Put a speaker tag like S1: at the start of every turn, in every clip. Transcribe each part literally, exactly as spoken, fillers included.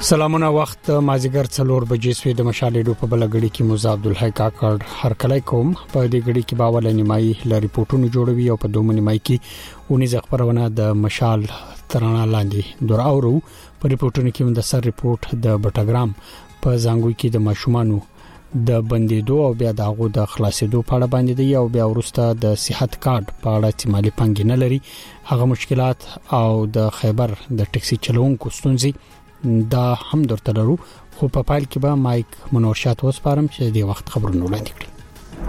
S1: سلامونه وخت مازیګر څلور بجې سوی د مشالې ډو په بلګړی کې موسی عبدالحی کاکړ هر کله کوم په دې غړي کې باول نیمای ل ریپورتونو جوړوي او په دوه نیمای کې ونیز خبرونه د مشال ترانه لاندې دور اورو په ریپورتونو کې د سر ریپورت د بټاګرام په زنګوي کې د ماشومانو د بندیدو او بیا دغه د خلاصېدو په اړه باندې دی او بیا ورسته د صحت کارت په اړه چې مالی پنګ نه لري هغه مشکلات او د خیبر د ټکسي چلوونکو ستونزې دا هم درته لرو خو په پایل کې به مایک منورشات وسپارم چې د وخت خبرونه وړاندې کړي.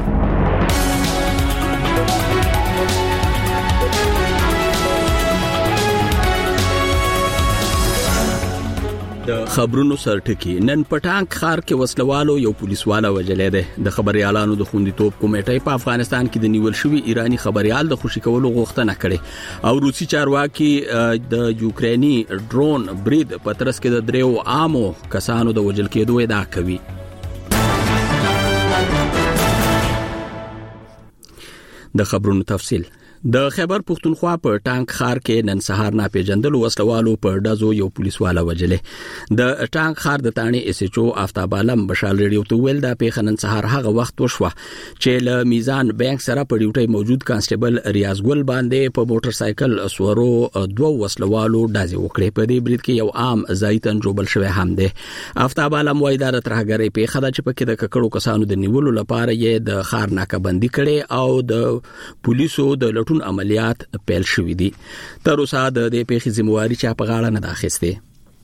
S2: د خبرونو سرټکی نن پټانک خار کې وسلوالو یو پولیسواله وجلې ده. د خبريالانو د خوندیتوب کمیټې په افغانستان کې د نیول شوی ایرانی خبريال د خوشی کولو غوښتنه کړې او روسي چارواکي د یوکرینی ډرون برید په ترڅ کې د دریو عامو کسانو د وجل کېدو ادعا کوي. د خبرونو تفصیل د خیبر پختونخوا په ټانک خار کې نن سهار ناپېژندل وسلوالو په دازو یو پولیسواله وجلې. د ټانک خار د تانی اس ایچ او آفتاب عالم بشال ریډیو ته ویل دا په نن سهار هغه وخت وشوه چې له میزان بانک سره په ډیوټي موجود کانسټیبل ریاض ګل باندې په موټر سایکل سورو دوه وسلوالو دازي وکړي. په دې برید کې یو عام زایتن جوبل شوی هم دی. آفتاب عالم وایي دا ترهګری په خدای چې پکې د ککړو کسانو د نیولو لپاره یې د خار ناکبندي کړي او د پولیسو د عملیات پیل شوې دي. تر اوسه د دې پیښې ذمہواری چا په غاړه نه داخسته.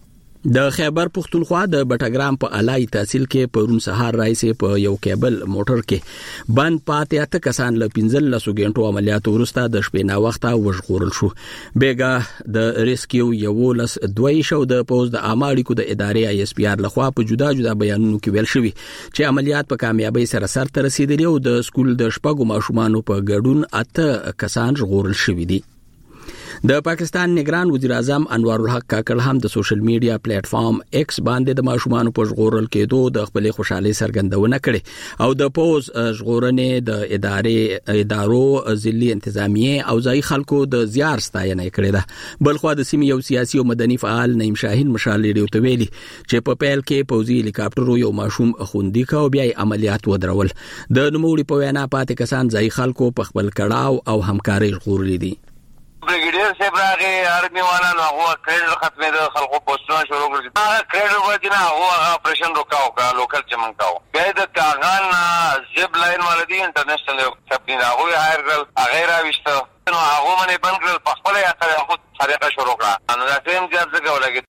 S2: د خیبر پختونخوا د بټاګرام په علای تحصیل کې پرون سهار راځي په یو کیبل موټر کې بند پاتې اته کسان له پنځل لسو غنټو عملیات ورسته د شپې نا وخته وژغورل شو. بیګه د ریسکیو یو لس دوی شو د پوز د اماړیکو د ادارې ای اس پی آر لخوا په جدا جدا بیانونو کې ویل شوی چې عملیات په کامیابی سره سرته رسیدلی او د سکول د شپږو ماشومانو په ګډون اته کسان ژغورل شوی دي. د پاکستان نگران وزیر اعظم انوار الحق کاکړ هم د سوشل میډیا پلیټ فارم ایکس باندې د ماشومانو په ژغورل کېدو د خپل خوشحالي سرګندونه کړې او د پوز ژغورنې د ادارې ادارو ځلي انتظامیه او ځای خلکو د زیار ستاینه کړې ده. بلخو د سیمې یو سیاسي او مدني فعال نعیم شاهین مشال ریډیو ته ویلي چې په پیل کې پوزي هلیکاپټر یو ماشوم خوندي کا او بیا عملیات ودرول. د نوموړي په وینا پاتې کسان ځای خلکو په خپل کړهو او همکاري ژغورل دي.
S3: برګیډیر صاحب راغی آرمي والا نو هغه کریډ ختمه د خلکو پوسټونه شروع کړل. هغه کریډ ورته نه هغه اپریشن روکاو کا لوکل چمن کاو. بیا د کاغان زب لاین ولدي انټرنیشنل سبډین هغه هایر کړل هغه راوښته نو هغه باندې بند کړل په خپل یې خود طریقه شروع کړه. نو دا ټیم ځات څنګه ولګي.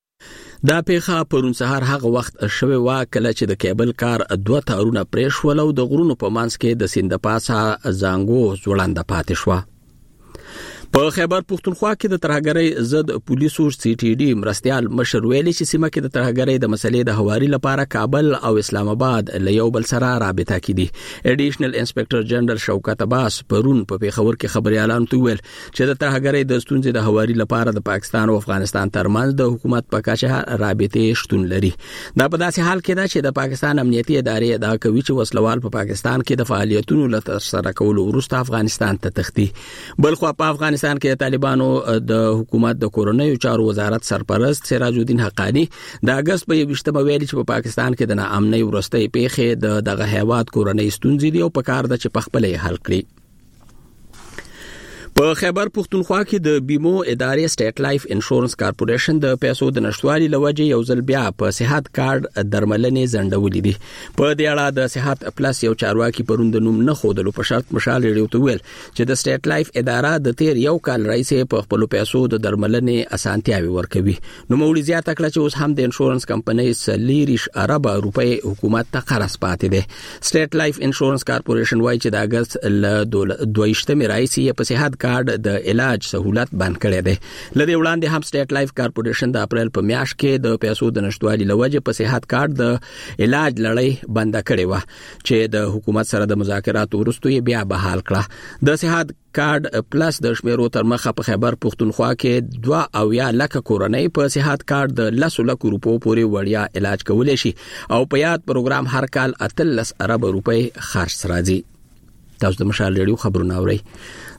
S2: دا پیښه پرون سهار هغه وخت شوه وا کله چې د کیبل کار دوه تارونه پرېښ ولو د غرونو په مانس کې د سیند پاسه زنګو ځوړنده پاتې شو. په خیبر پختونخوا کې د ترهګرۍ ضد پولیسو سی ټي ډي مرستيال مشر ویلي چې سیمه کې د ترهګرۍ د مسلې د حواري لپاره کابل او اسلام آباد له یو بل سره رابطه کړي. اډیشنل انسپکټر جنرال شوکت عباس پرون په پیښور کې خبريالانو ته ویل چې د ترهګرۍ د ستونزې د حواري لپاره د پاکستان او افغانستان ترمنځ د حکومت په کچه رابطه شتون لري. دا په داسې حال کې ده چې د پاکستان امنیتي ادارې ادعا کوي چې وسلوال په پاکستان کې د فعالیتونو لپاره سره کولو وروسته افغانستان ته تختی. بلخو په افغانستان کې طالبانو د حکومت د کورونیو چارو وزارت سرپرست سراج الدین حقانی د اگست په یوشتمه ویلي چې په پاکستان کې د ناامنۍ ورستۍ پیښې د دغه هیواد کورونی ستونزې دي او په کار د چې په خپل حل کړي. په خیبر پختونخوا کې د بیمو ادارې سټیټ لایف انشورنس کارپوریشن د پیسو د نشټوالي لوجه یو ځل بیا په صحت کارت درملنې زندولې دي. په دې اړه د صحت پلس یو چارواکي پروند نوم نه خودلو په شرط مشال ریډیو ته ویل چې د سټیټ لایف اداره د تیر یو کال راځي په خپل پیسو د درملنې اسانتیاوي ورکوي. نو مولي زیاته کړه چې اوس هم د انشورنس کمپنۍ سلیریش عرب روپی حکومت ته قرض پاتې ده. سټیټ لایف انشورنس کارپوریشن وايي چې د اگست ل دویشتمه راځي په صحت کارت د علاج سہولت بند کړي دي. لدې وړاندې هم سټیټ لایف کارپوریشن د اپریل په میاشت کې د پیسو د نشټوالي لوجه په صحت کارت د علاج لړۍ بند کړي و چې د حکومت سره د مذاکراتو وروسته یې بیا بحال کړه. د صحت کارت پلس د شمیرو تر مخه په خیبر پختونخوا کې دوه او یا لک کورنۍ په صحت کارت د لسو لک روپو پورې وړیا علاج کولای شي او په یاد پروګرام هر کال اتلس ارب روپۍ خرج راځي. تاسو د مشال ریډیو خبرونه اورئ.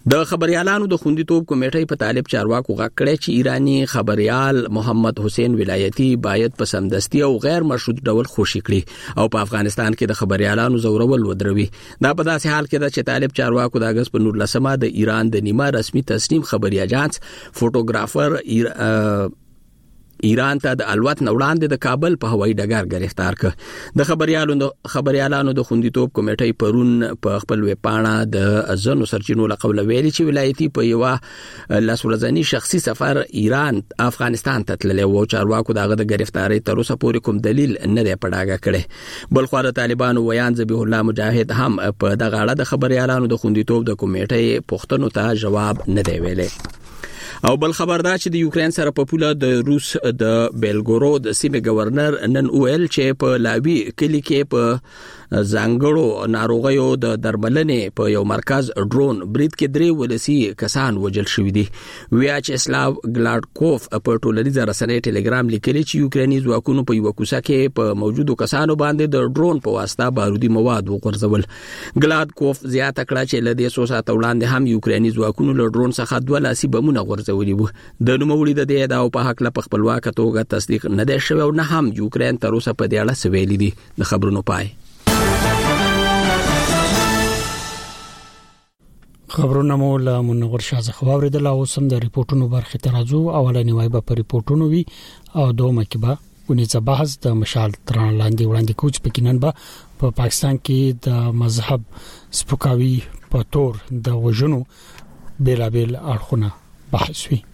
S2: د خبريالانو د خوندیتوب کمیټې په طالب چارواکو غږ کړی چې ایرانی خبريال محمد حسین ولایتي باید په سمدستي او غیر مشروط ډول خوشي کړي او په افغانستان کې د خبريالانو زورول ودروي. دا په داسې حال کې ده چې طالب چارواکو د اگست په نولسمه د ایران د نیمه رسمي تسنیم خبري اژانس فوټوګرافر ایر ایران ته د الوت نوړاندې د کابل په هوایي ډګر گرفتار کړ. د خبريالانو خبريالانو د خوندیتوب کمیټې پرون په خپل ویبپاڼه د ځنو سرچینو لقول ویلي چې ولایتي په یو لاسورزنی شخصي سفر ایران افغانستان ته تللی و. چارواکو دغه د گرفتاری تر اوسه پورې کوم دلیل نه دی پډاګه کړی. بل خو د طالبانو ویان ذبیح الله مجاهد هم په دغه اړه د خبريالانو د خوندیتوب د کمیټې پوښتنو ته جواب نه دی ویلي. او بل خبردار چې د یوکرين سره په پوله د روس د بیلګورود سیمې گورنر نن اویل چې په لاوی کلی کې په ځانګړو ناروغیو د درملنې په یو مرکز ډرون برید کې درې ولسی کسان وژل شوي دي. ویاچسلاو ګلاډکوف په ټولنیزه رسنۍ ټلګرام لیکلي چې یوکريني ځواکونو په یو کوڅه کې په موجودو کسانو باندې د ډرون په واسطه بارودي مواد وغورځول. ګلاډکوف زیاته کړه چې له دې څو ساعته وړاندې هم یوکريني ځواکونو له ډرون څخه دوه لاسي بمونه غورځولي وو. د نوموړي د دې ادعا په حق له خپلواک توګه تصدیق نه دی شوی او نه هم یوکرين تر اوسه په دې اړه څه ویلي دي. د خبرونو پای
S1: خبرونه مو له منور شاه خبرې د لاو سم د ریپورتونو برخه ترازو اولنی وای به پر ریپورتونو وی او دومره کې به ونیزه بحث د مشال تران لاندې وړاندې کوچ پکینن به په پا پاکستان کې د مذهب سپکاوي په تور د وژنو بیلابل اړخونه بحث وی.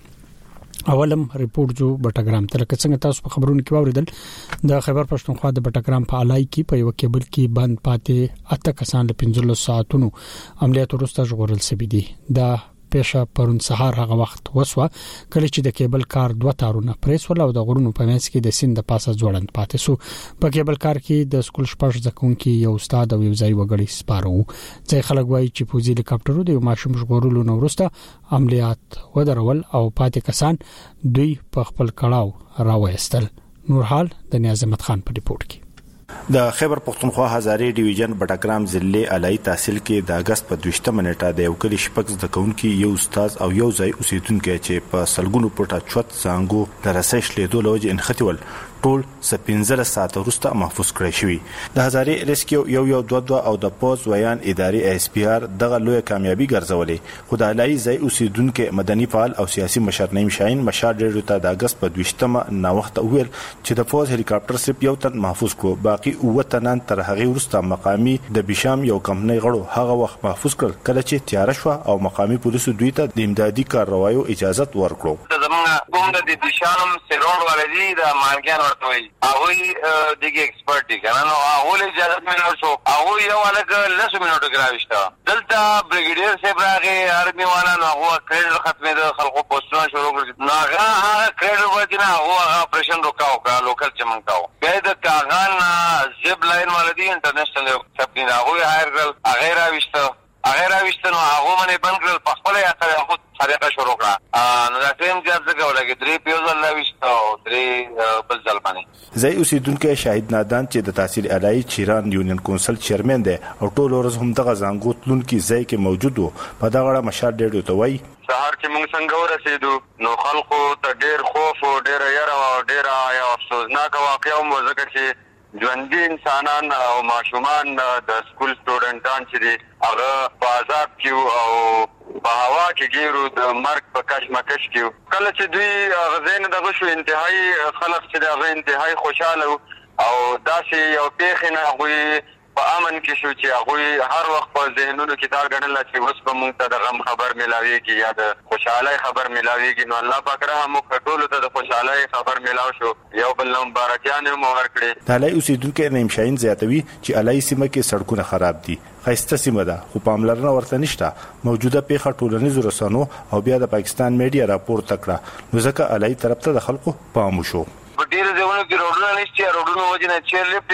S1: اولم ریپورت جو بټګرام تر څنګه تاسو په خبرونو کې واوریدل د خیبر پښتونخوا د بټګرام په علای کې په یو کېبل کې بند پاتې اته کسان له پنځلس ساعتونو عملیات وروسته ژغورل شوي دي. دا پېښه پرون سهار هغه وخت وسوه کله چې د کېبل کار دوه تارونه پریس ول او د غرونو په منځ کې د سیند د پاسه ځوړند پاتې سو. په کېبل کار کې د سکول شپږ ځکونکو یو استاد او یو ځای وګړي سپارو. ځای خلک وایي چې پوزي هلیکاپټرو د یو ماشوم ژغورلو نو وروسته عملیات ودرول او پاتې کسان دوی په خپل کړهو راوېستل. نورحال د نیاز احمد خان په ریپورت کې.
S4: د خیبر پختونخوا هزاري ډیویژن بټګرام ضلع علای تحصیل کې د اگست په دوشتمه نیټه د یو کلی شپږ ځکونکو یو استاد او یو ځای اوسیدونکو چې په سلګونو پټه چوت څنګه د رسېش لیدو لوجه انختیول ټول سپینځل ساعت وروسته محفوظ کړی شوی. د هزاري ریسکیو یو یو دوه دوه او د پوز ویان اداري اس پی ار دغه لوی کامیابی ګرځولې. خو د علای ځای اوسیدونکو مدني فعال او سیاسي مشر نیم شاهین مشار ډیرو ته د اگست په دوشتمه نا وخت ویل چې د پوز هلیکاپټر سپ یو تن محفوظ کو باقي اوه تنان تر هغه وروسته مقامی د بشام یو کمپنۍ غړو هغه وخت محفوظ کړ کله چې تیار شو او مقامی پولیسو دوی ته د امدادي کاروایو اجازه ورکړه.
S3: زمونږ کوم د بشام سرور ولدي د مالګان ورته وي هغه دغه ایکسپرت دي کنه نو هغه اجازه مې شو هغه یو الګ لس منټو ګراوښتا دلته بریګیډیر صاحب راغی آرمي والا نو هغه کریډ ختمه د خلکو پوسټونه شروع کړل نو هغه کریډ ورته هغه اپریشن روکاو کا لوکل چمنکاو بیا د کاغان زب لاین ولدي انټرنیشنل سپلین هغه هایر کړل هغه راوښتا هغه راوښتا نو هغه باندې بند کړل په خپل یا هغه طریقه شروع کړه نو دا ټیم ځکه ولګي درې پیوزل راوښتا او درې بل ځل باندې
S4: زئی اوسیدونکو شاهد نادان چې د تحصیل علای چیران یونین کونسل چیرمن دی او ټول ورځ هم دغه زنګوت لون کې ځای کې موجود وو. په دا غړه مشار ډېر ته وای
S3: سهار کې موږ څنګه ورسېدو نو خلکو ته ډېر خوف او ډېر یره او ډېر یا افسوسناک واقعا مو ځکه چې ژوندي انسانان او ماشومان د سکول سټوډنټان چې دي هغه په عذاب کې او په هوا کې ګیرو د مرګ په کشمکش کې کله چې دوی غزين دغه شو انتهایی خلک چې دغه انتهایی خوشاله او داسې یو پیښ نه غوي په امن کې شو چې هغه هر وخت په ذهنونو کې دا غنل چې اوس په موږ ته د غم خبر ملاويږي یا د خوشحالي خبر ملاويږي نو الله پاک رحم وکړو ته د خوشحالي خبر ملاو شو یو بل مبارکیان مو ورکړي.
S4: د علای اوسیدونکو نیم شاهین زیاتوي چې علای سیمه کې سړکونه خراب دي خاصه سیمه ده خو پاملرنه ورته نشته. موجوده پیښه ټولنیزو رسنیو او بیا د پاکستان میډیا راپورټ تکړه نو ځکه علای طرف ته د خلکو پام وشو.
S3: په ډیرو ځایونو کې روډونه نشته روډونو وجنه چیر لپټ دي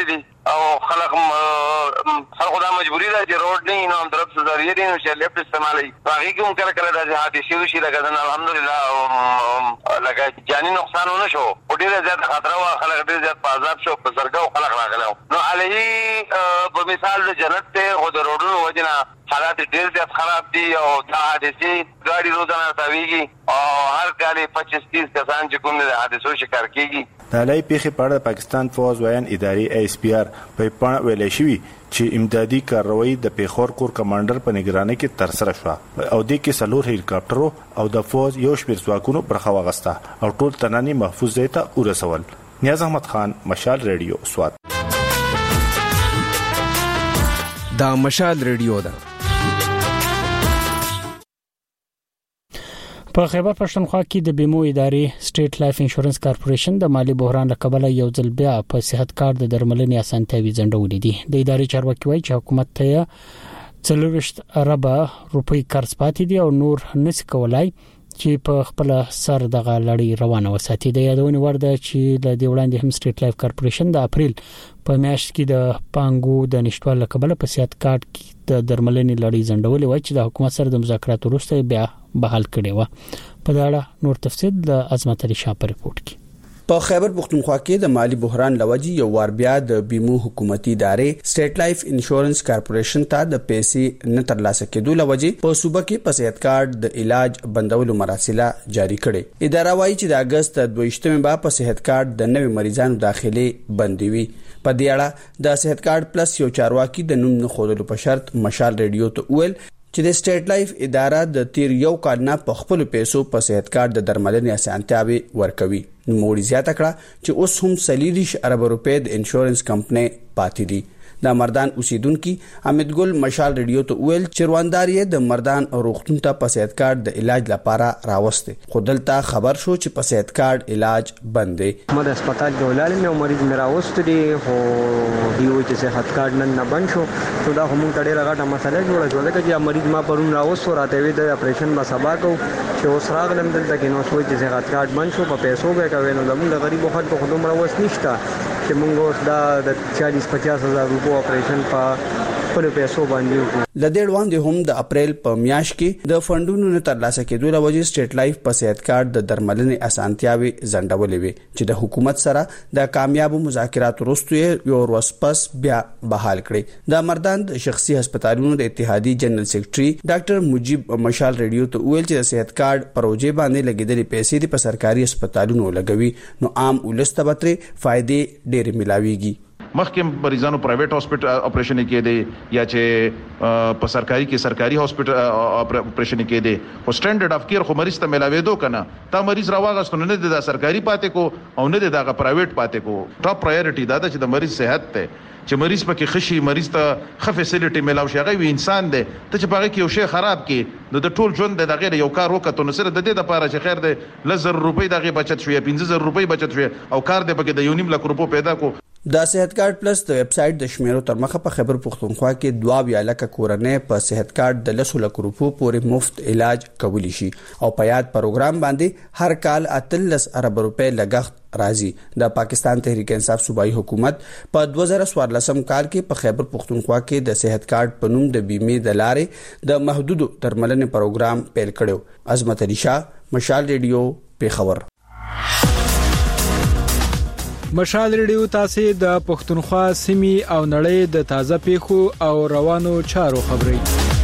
S3: او خلک خلکو دا مجبوری ده چې روډ نه نو هم طرف څه ذریعہ دي نو چې لیفټ استعمالوي هغې کې هم کله کله داسې حادثې وشي لکه دن الحمدلله لکه جاني نقصان ونه شو خو ډېره زیاته خطره وه خلک ډېر زیات په عذاب شو په زرګو خلک راغلی نو علیه په مثال د جنت دی خو د روډونو وجې نه حالات ډېر زیات خراب دي او دا حادثې ګاډي روزانه تاویږي او هر کال پچیس تیس کسان چې کوم د حادثو شکار کېږي.
S4: د علای پیښې په اړه پاکستان فوز وایان ادارې ایس پی آر په پاڼه ویلې شوی چې امدادي کاروایی د پیښور کور کمانډر په نگرانۍ کې ترسره شوه او د کې سلور هلیکاپټرو او د فوز یو شمېر ځواکونو برخه واغسته او ټول تناني محفوظ ځای ته ورسول. نیاز احمد خان، مشال ریډیو، سوات.
S5: دا مشال ریډیو ده.
S1: په خیبر پښتونخوا کې د بیمو ادارې سټیټ لایف انشورنس کارپوریشن د مالی بحران لکبله یو ځل بیا په صحت کارت د درملنې اسانتیاوي ځنډولې دي. د ادارې چارواکي وایي چې حکومت ته څلوېښت اربه روپۍ قرض پاتې دي او نور نس کولای چې په خپل سر دغه لړۍ روانه وساتي. د یادونې وړ ده چې د دې وړاندې هم سټیټ لایف کارپوریشن د اپریل په میاشت کې د پانګو د نشټوالي لکبله په صحت کارت کې د درملنې لړۍ ځنډولې و چې د حکومت سره د مذاکراتو وروسته بیا بحال کړي و. په دا اړه نور تفصیل د عظمت علي شاه په ریپورت کې.
S6: په خیبر پختونخوا کې د مالی بحران لوجې یو وار بیا د بیمو حکومتي ادارې سټیټ لایف انشورنس کارپوریشن ته د پیسې نه ترلاسه کېدو لوجې په صوبه کې په صحت کارت د علاج بندولو مراسله جاری کړي. اداره وايي چې د اگست دویشتمه به په صحت کارت د نوي مریضانو داخلي بندوي. په دې اړه د صحت کارت پلس یو چارواکي د نوم نه خودلو په شرط مشال ریډیو ته ویل چې د سټیټ لایف اداره د تیر یو کال نه په خپل پیسو په صحت کارت د درملنې اسانتیاوي ورکوي. نو موړي زیاته کړه چې اوس هم سلیریش ارب روپے د انشورنس کمپنی پاتې دي. د مردان اوسیدونکو حمید ګل مشال ریډیو ته ویل چې رواندا یې د مردان روغتون ته په صحت کارت د علاج لپاره راوسته. خو دلته خبر شو چې په صحت کارت علاج بند دی.
S7: ما د هسپتال کې ولاړم نو مریض مې راوست دي خو دیو چې صحت کارت نن نه بند شو نو دا هم ډېر غټه مسله جوړه شو لکه چې مریض ما پرون راوست راته وی د اپریشن ما سبا کو چې اوس راغلم دلته کې نو سوچ چې صحت کارت بند شو په پیسو به کوي نو د غریب خلکو خدوم راوست نشته چې موږ اوس دا د چالیس پچاس هزار روپو اپریشن په خپل پیسو باندې وکړو.
S6: لدې وړاندې هم د اپریل په میاشت کې د فندونو نه ترلاسه کېدو لوجې سټیټ لایف په صحت کارت د درملنې اسانتیاوي ځنډولې وي چې د حکومت سره د کامیابو مذاکراتو وروسته یو ورځ پس بیا بحال کړي. د مردان د شخصي هسپتالونو د اتحادیې جنرال سیکریټري ډاکټر مجيب مشال ریډیو ته ویل چې د صحت کارت پروژې باندې لګیدلې پیسې په سرکاري هسپتالونو لګوي نو عام ولست به فائدې ډېر ملاويږي.
S8: مخکې مریضانو پرایویټ هاسپټل اپریشن کې دي یا چې په سرکاري کې سرکاري هاسپټل اپریشن کې دي خو سټانډرډ اف کیر خو مریض ته ملاوي دو کنه تا مریض راوغاستو نه د سرکاري پاتې کو او نه د پرایویټ پاتې کو. ټاپ پرایورټي دا ده چې د مریض صحت ته چې مریض پکې خشي مریض ته ښه فیسیلیټي ملاوي شي هغه انسان دی ته چې پاره کې یو شی خراب کې نو د ټول ژوند د غیر یو کار وکړو نو سره د دې لپاره چې خیر دی لزر روپۍ دغه بچت شوی پنځه زره روپۍ بچت شوی او کار دی پکې د یو نیم لک روپو پیدا کو.
S6: د صحت کارت پلس د ویب سټ د شمیرو تر مخه په خیبر پختونخوا کې دوا بیا لکه کورنۍ په صحت کارت د لسو لک روپو پورې مفت علاج کولی شي او په یاد پروګرام باندې هر کال اتلس ارب روپے لګښت راځي. د پاکستان تحریک انصاف صوبایي حکومت په دوه زره څوارلسم کال کې په خیبر پختونخوا کې د صحت کارت په نوم د بیمې د لارې د محدودو درملنې پروګرام پیل کړو. عظمت علي شاه، مشال ریډیو، پیښور.
S5: مشال ریډیو تاسو د پښتونخوا سیمې او نړۍ د تازه پیښو او روانو چارو خبري.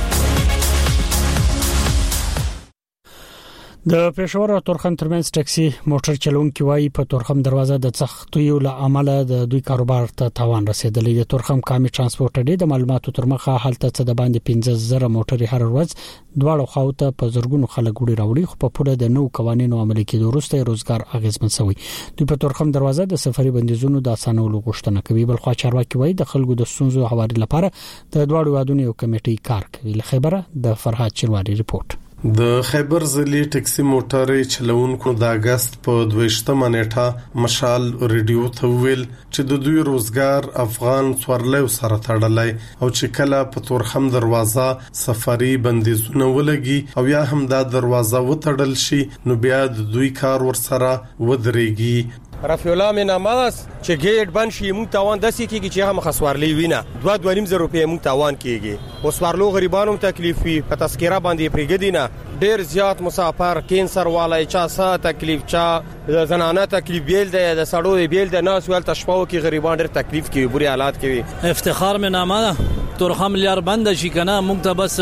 S1: د پېښور او تورخم ترمنځ ټاکسي موټر چلونکي وایي په تورخم دروازه د سختیو له امله د دوی کاروبار ته تاوان رسیدلی. د تورخم کامي ترانسپورت ډې د معلوماتو تر مخه حالت څه د باندې پنځه زره موټر هر ورځ دواړو خواته په زرګونو خلک وړي راوړي خو په پوره د نو قوانینو عملي کېدو وروسته روزګار اغیزمن شوی. دوی په تورخم دروازه د سفري بندیزونو د اسانولو غوښتنه کوي. بل خو چارواکي وایي د خلکو د سنځو حواله لپاره د دواړو وادونو یو کمیټې کار کوي. له خبره د فرحات چرواري ریپورت.
S9: د خیبر ضلع ټکسي موټرې چلونکو د اگست په دویشتمه نیټه مشال ریډیو ته ویل چې د دوی روزګار افغان څورلو سره تړلای او چې کله په تورخم دروازه سفري بندیزونه ولګي او یا هم دا دروازه وتړل شي نو بیا د دوی کار ورسره ودرېږي.
S10: رفیع الله مې نامه چې ګیټ بند شي مونږ تاوان داسې کېږي چې هغه مخسوارلي وینه دوه دوه نیم زره روپۍ مونږ تاوان کېږي وسوارلو غریبانو تکلیف وي په تذکره باندې پرېږدي نه ډېر زیات مسافر کینسر والا چا سا تکلیف چا زنانه تکلیف بیل دی د سړو بیل دی نه سوال تشپاو کې غریبان ډېر تکلیف کوي بری حالات کوي.
S11: افتخار مې نامه تورخم لیار بند شي کنه مونږ ته بس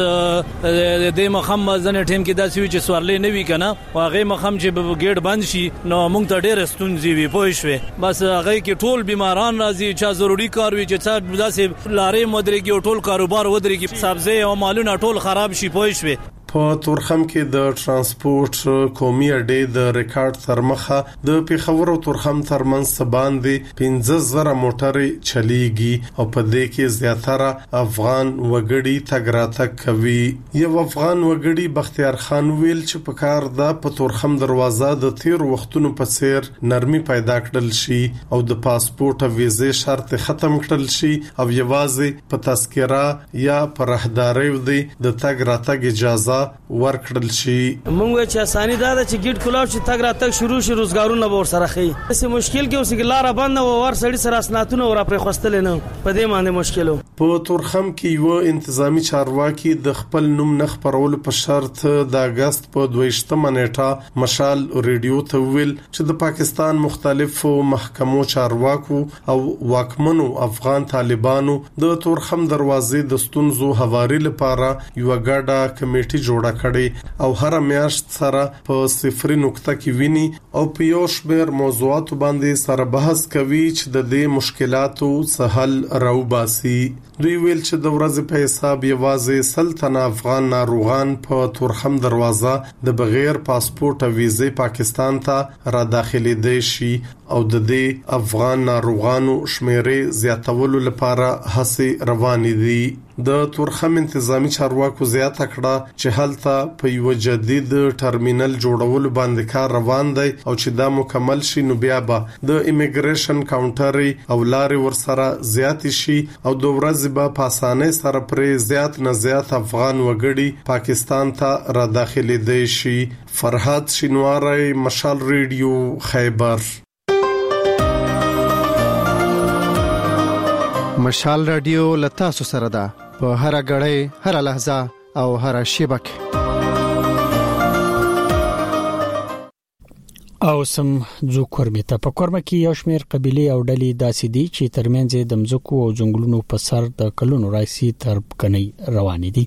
S11: د مخم ځنه ټیم کې داسې وي چې سوارلې نه وي کنه واغې مخم چې ګیټ بند شي نو مونږ ته ډېر ستونزې وي پوه شوې بس هغه کې ټول بیماران راځي چې ضروري کار وي چې څه داسې لارې مدرګي او ټول کاروبار ودرېږي سبزی او مالونه ټول خراب شي پوه شوې.
S9: په تورخم کې د ترانسپورت قومي اډې د ریکارډ ترمخه د پیښور او تورخم ترمنځ باندې پنځه زره موټرې چلیږي او په دې کې زیاتره افغان وګړي تګ راتګ کوي. یو افغان وګړي بختیار خان ویل چې په کار د په تورخم دروازه د تیر وختونو په څیر نرمي پیدا کړل شي او د پاسپورت او ویزې شرط ختم کړل شي او یوازې په تذکره یا په راهداري ودی د تګ راتګ اجازه ورکړل شي.
S12: موږ چې اساني دا چې ګیټ کلاو چې تګ راتګ شروع شي روزګارونه به ورسره خي څه مشکل کې اوسې لار بند او ور سړی سره اسناتونه ور پرې خوستل نه په دې باندې مشکلو.
S9: په تورخم کې یو انتظامی چارواکي د خپل نوم نه خبرول په شرط د اگست په دویشتمه نیټه مشال ریډیو ته ویل چې د پاکستان مختلفو محکمو چارواکو او واکمنو افغان طالبانو د تورخم دروازې د ستونزو هواري لپاره یو ګډه کمیټه جوړه کړي او هر میاشت سره په صفر نقطه کې ویني او په یو شمېر موضوعات باندې سره بحث کوي چې د دې مشکلاتو سهل راوباسي. دوی ویل چې د ورځې په حساب یوازې سلطنه افغان ناروغان په تورخم دروازه د بغیر پاسپورت او ویزې پاکستان ته را داخلي دي شي او د دې افغان ناروغانو شمیرې زیاتولو لپاره هڅې روانې دي. د تورخم انتظامی چارواکو زیاته کړه چې هلته په یو جدید ټرمینل جوړولو باندې کار روان دی او چې دا مکمل شي نو بیا به د ایمیګریشن کاونټر او لارې ورسره زیات شي او د ورځې به په اسانۍ سره پرې زیات نه زیات افغان وګړي پاکستان ته را داخلي دي شي. فرحات شینواری، مشال ریډیو، خیبر.
S13: مشال رادیو لتا سو سره ده په هر غړې هر لحظه او هر شبکه.
S1: او سم ځو کورمته په کورمه کې یو شمېر قبيله او ډلې داسې دي چې ترمنځ د مزکو او ځنګلونو په سر د کلونو راځي تر کني روان دي.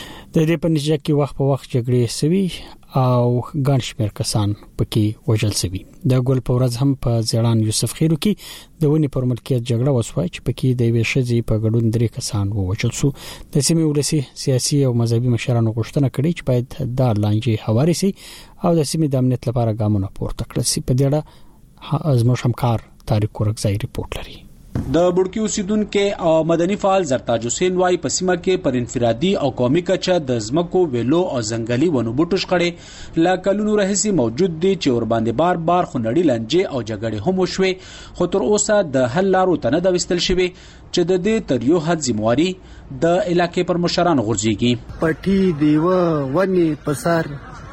S1: د دې په نتیجه کې وخت په وخت جګړې سوي او ګڼ شمېر کسان پکې وژل سوي. د ګل په ورځ هم په ځړان یوسف خیرو کې د ونی پر ملکیت جګړه وسوه چې پکې د ویشې ځې په ګډون درې کسان ووژل شو. د سیمې ولسی سیاسي او مذهبي مشرانو غوښتنه کړې چې باید دا لانجې هواري سي او د سیمې د امنیت لپاره ګامونه پورته کړل شي. په دې اړه ازموش همکار تاریخ ورکزای ریپورت لري.
S14: د بډکی اوسیدونکو او مدني فعال زرتاج حسین وايي په سیمه کې پر انفرادي او قومي کچه د زمکو ویلو او ځنګلي ونو بوټو شخړې لا کلونو راهیسي موجود دي چې ور باندې بار بار خنړی لنجې او جګړې هم وشوي خو تر اوسه د حل لارو ته نه د وستل شوی چې د دې تر یو حد ذمہواری د علاقې پر مشران غورځيږي.
S15: پټي دیوه ونی پسار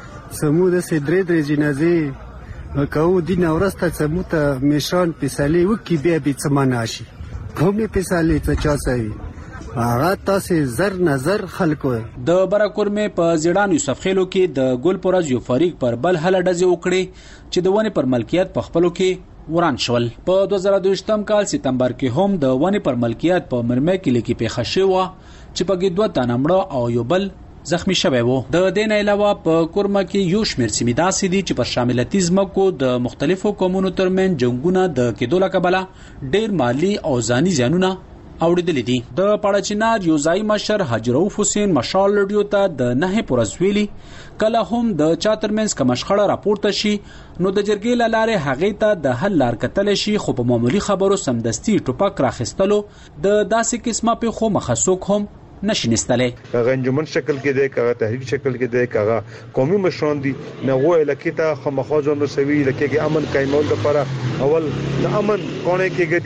S15: سمود سدرې درې جنازې مکو دین اورسته سموته میشان پسالي وکي بیا به سماناشي کومې پسالي ته چا سوي هغه تاسو زر نظر خلکو
S14: د برکورمه په زیړان یوسف خیلو کې د ګل پرز یو فریق پر بل هله ډزې وکړي چې د ونی پر ملکیت په خپلو کې وران شول. په دوه زره دوه کال سپتمبر کې هم د ونی پر ملکیت په مرمه کې لیکي پیښه شوه چې په کې دوه تنه مړه او یو بل زخمی شوی وو. د دین علاوه په کورمه کې یو شمیر سیمې داسې دي چې پر شاملتي زمکو د مختلفو قومونو ترمن جنگونه د کېدو لکبله ډیر مالی او ځاني زیانونه اوریدل دي. د پړچینار یو ځای مشر حجروف حسین مشال رادیو ته د نه پرزویلی کله هم د چاترمنس کمشخړه راپورته شي نو د جرګې لاره هغه ته د حل لار کتل شي خو په معمولی خبرو سمدستي ټوپک راخستلو د داسې قسمه په خو مخصوص هم نشینستلې
S16: کغه انجمن شکل کې دی کغه تحریک شکل کې دی کغه قومي مشران دي نغو الکیتا خمخوجن رسوي لکه کې امن قائمول لپاره اول د امن کونه کې غدي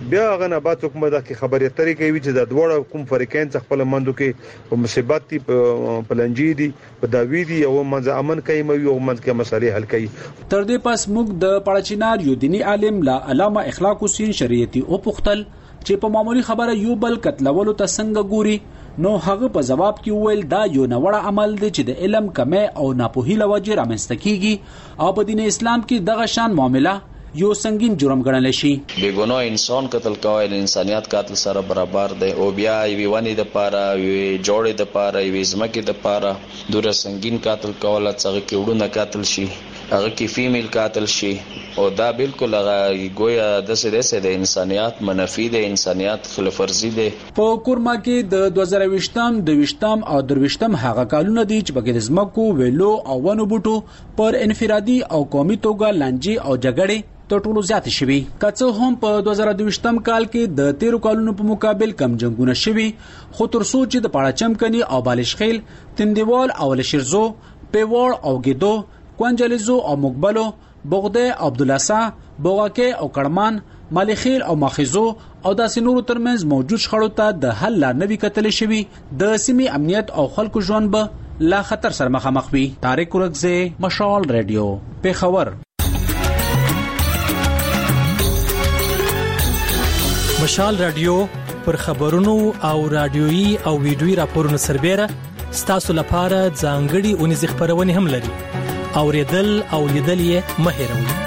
S16: بیا هغه نه بعد حکومت د خبرې اترې کوي چې د دوړه کوم فریقین څخه خپل مندو کې په مصیبت دي په لنجې دي په داوی دي او منځ امن کوي مو یو منځ کې مسالې حل کوي.
S14: تر دې پس موږ د پړچینار یو دینی عالم لا علامه اخلاق حسین شریعتی او پختل چې په معمولی خبره یو بل قتلولو ته څنګه ګوري نو هغه په جواب کې وویل دا یو نوړه عمل دی چې د علم کمه او ناپوهی لوجه رامنځته کیږي او په دین اسلام کې دغه شان معامله یو سنگین جرم ګڼل شي.
S17: بیګونو انسان قتل کول انسانيت قتل سره برابر دی او بیا وی ونی د پاره وی جوړې د پاره وی زمکه د پاره دوره سنگین قتل کول څنګه کې وډونه قتل شي هغه کې فیمیل قاتل شي او دا بالکل هغه گویا د سره د انسانيت منفي د انسانيت خلاف ورزي دی.
S14: په کورما کې د دوه زره ویشتم د ویشتم او درویشتم هغه کالونه دي چې بګې د زمکو ویلو او ونو بوټو پر انفرادي او قومي توګه لانجې او جګړې تر ټولو زیات شوي. کڅو هم په دوه زره دویشتم کال کې د تیرو کالونو په مقابل کم جنگونه شوي خو تر څو چې د پاړچم کني او بالشخیل تندیوال او لشرزو پیوړ او ګیدو کوانجلیزو او مقبلو بغده عبدالاسا بوغاکه او کړمان مالخیل او ماخذو او د سينورو ترمنځ موجود شخړو ته د حل لار نوي کتل شوي د سیمې امنیت او خلکو ژوند به لا خطر سره مخامخ وي. طارق ورغزه مشال رادیو پیښور.
S18: مشال رادیو پر خبرونو او رادیويي او ویډیويي راپورونو سربېره ستاسو لپاره ځانګړي اونیز خبرونه هم لري. اوریدل او لیدل یې مه هېروئ.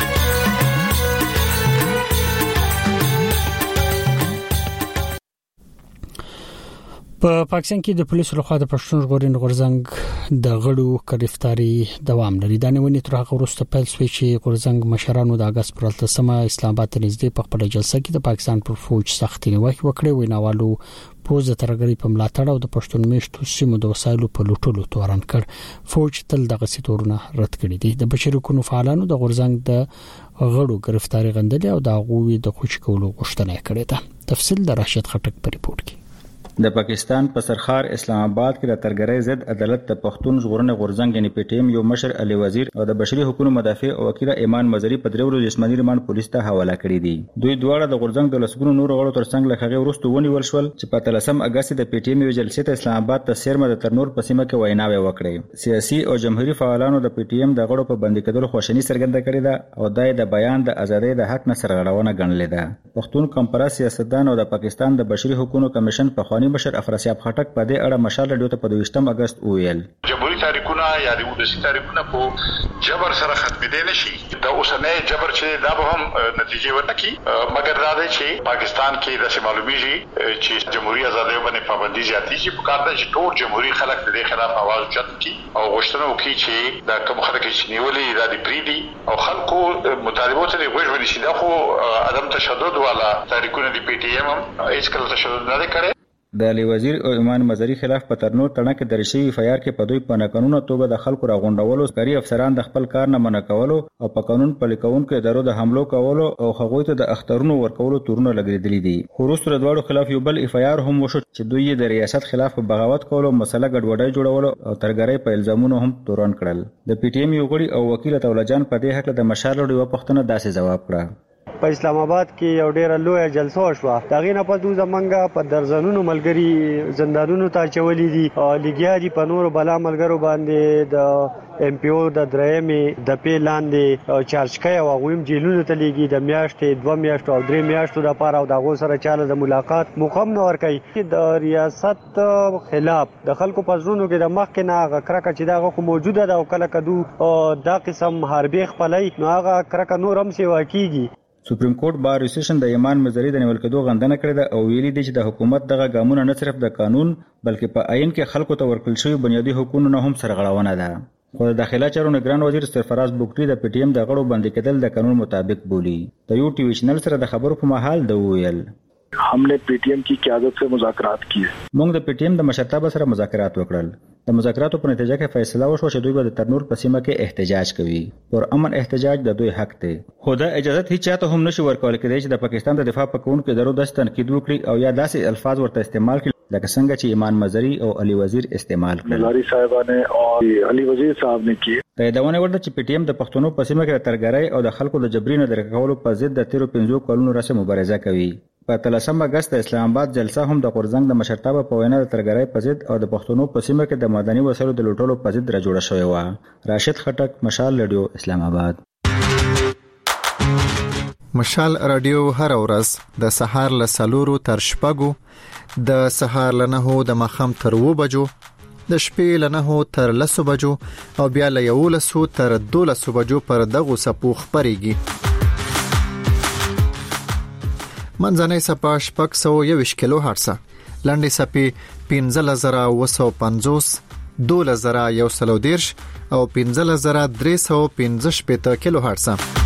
S1: په پاکستان کې د پولیسو لخوا د پښتون ژغورنې غورځنګ د غړو گرفتاری دوام لري. دا نیونې تر هغه وروسته پیل شوې چې غورځنګ مشرانو د اگست پر اتلسمه اسلام آباد ته نږدې په خپل جلسه کې د پاکستان پر فوج سختي نیوکه وکړه. ویناوالو پوز ترګری په ملاتړ او د پښتون میشتو سیمو د وسایلو په لوټولو تورن کړ. فوج تل دغه سیتورونه رد کړي دي. د بشري حقوقو فعالانو د غورځنګ د غړو گرفتاری غندلې او د غووي د خوش کولو غوښتنه کړې ده. تفصیل د راشد خټک په ریپورت کې.
S19: د پاکستان په سرخار اسلام آباد کې د ترګرۍ ضد عدالت د پښتون ژغورنې غورځنګ یعنی پی ټی ایم یو مشر علي وزیر او د بشري حقوقو مدافع او وکیل ایمان مزری په درو ورځې جسماني ریماند پولیس ته حواله کړی دي. دوی دواړه د غورځنګ د لسګونو نور غړو ترڅنګ له هغه وروسته ونیول شول چې په اتلسم اگست د پی ټی ایم یو جلسې ته اسلام آباد ته سیرمه د ترنور په سیمه کې ویناوي وکړې. سیاسي او جمهوریت فعالانو د پی ټی ایم د غړو په بندي کېدلو خوشحالي څرګنده کړې ده او دای د بیان د ازادۍ د حق نه سرغړونه ګڼلې ده. پښتون کمپرس سیاستدان او د پاکستان د بشري حقوقو کمیشن په خواني مشر افراسیاب خټک په دې اړه مشال رادیو ته په دویشتم اگست وویل
S20: جمهوریت تاریخونه یا د ولسی تاریخونه په جبر سره ختمېدل نشي. د اوسنۍ جبر چې دا به هم نتیجې ورنکي مګر دا دی چې پاکستان کې د معلومیږي چې جمهوریت آزادۍ باندې پابندي زیاتی شي. په کار ده چې ټول جمهوریت خلک د دې خلاف आवाज اوچت کړي او غوښتنه وکړي چې دا کوم خلک چې نیولې دا د پریدي او خلکو مطالبه ته غوښ ونیسي. دا خو عدم تشدد والا تاریخونه دی پی ټی ایم هم هیڅ کله تشدد نه کوي.
S19: د علي وزیر او ایمان مزری خلاف په ترنور تړه کې درشي اف آی آر کې په دوی په قانوني توګه د خلکو راغونډولو کاری افسران د خپل کار نه منع کولو او په قانون پلي کوونکو ادارو د حملو کولو او هغوی ته د اخترونو ورکولو تورونه لګیدلې دي. خروج تر دواړو خلاف یو بل اف آی آر هم وشو چې دوی د ریاست خلاف بغاوت کولو مسله ګډوډي جوړولو او ترګرۍ په الزامونو هم تورن کړل. د پی ټی ایم یو غړي او وکیل تولجان په دې حق د مشال لوی پښتنه داسې جواب کړ.
S7: په اسلام آباد کې یو ډېر لوی جلسه وشوه. دغه نه پدو زمنګا په درزنونو ملګری زندانونو ته چولې دي او لګیا دي په نور بلا ملګرو باندې د ایم پی او د درېمې د پیلاندې چارج کوي او غویم جیلونو ته لګي د میاشتې دوه میاشتو او درې میاشتو د پاره او دغه سره چاله د ملاقات مقام نور کوي. د ریاست خلاف د خلکو پزرونو کې د مخ کې نه غکرکه چې دغه خو موجوده ده او کله کدو دا قسم حربي خپلای نو هغه کرکه نور هم سیوا کیږي.
S19: سپریم کورټ بار اسوسییشن د ایمان مزری د نیول کېدو غندنه کړې ده او ویلي دي چې د حکومت دغه ګامونه نه صرف د قانون بلکې په عین کې خلکو ته ورکړل شوی بنیادی حقوقو نه هم سرغړونه ده. خو د داخله چارو نگران وزیر سرفراز بوکټي د پی ټی ایم د غړو باندې کېدل د قانون مطابق بولی. د یو ټي وی چینل سره د خبرو په محل د ویل
S21: हमने पीटीएम की क़यादत से मुज़ाकरात किए.
S19: موږ د پی ټی ایم د مشرتابه سره مذاکرات وکړل. د مذاکراتو په نتیجه کې فیصله وشو چې دوی به د ترنور په سیمه کې احتجاج کوي. پر امن احتجاج د دوی حق دی. خو دا اجازه هیڅ چاته هم نشي ورکول کېدای چې د پاکستان د دفاع په کوونکو ادارو داسې تنقید وکړي او یا داسې الفاظ ورته استعمال کړي لکه څنګه چې ایمان مزری او علي وزیر استعمال کړل.
S21: مزاری صاحبانه او علي وزیر صاحب نے کیے.
S19: د یادونه ورته چې پی ټی ایم د پښتنو په سیمه کې د ترګرۍ او د خلکو د جبري نه درکولو په ضد د تیرو پنځو کلونو راځي مبارزه کوي. په اتلسم اگست د اسلام آباد جلسه هم د غورځنګ د مشرتابه په وینا د ترګرۍ په ضد او د پښتنو په سیمه کې د مدني وسایلو د لوټولو په ضد را جوړه شوې و. راشد خټک، مشال رادیو، اسلام آباد.
S13: مشال رادیو هر ورځ د سهار له سلورو تر شپږو، د سهار له نهو د ماښام تر اوو بجو، د شپې له نهو تر لسو بجو او بیا له یولسو تر دولسو بجو پر دغو سپو خپرېږي. منځنۍ سپه شپږ سوه یوویشت کیلو هرټزه، لنډې سپې پنځه زره اوه سوه پنځوس، دولس زره یو سل او دېرش او پنځه زره درې سوه پنځه شپېته کیلو هرټزه.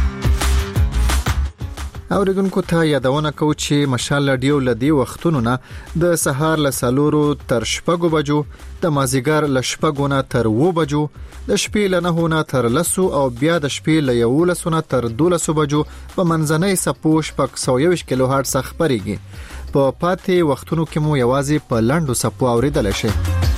S13: اوریدونکو ته یادونه کوو چې مشال رادیو لدی وختونو نه د سهار له سلورو تر شپږو بجو، د مازیګر له شپږو نه تر اوو بجو، د شپې له نهو نه تر لسو او بیا د شپې له یولسو نه تر دولسو بجو په منځنۍ سپو شپږ سوه یوویشت کیلو هرټز خپرېږي. په پاتې وختونو کې مو یوازې په لنډو سپو اوریدلی شئ.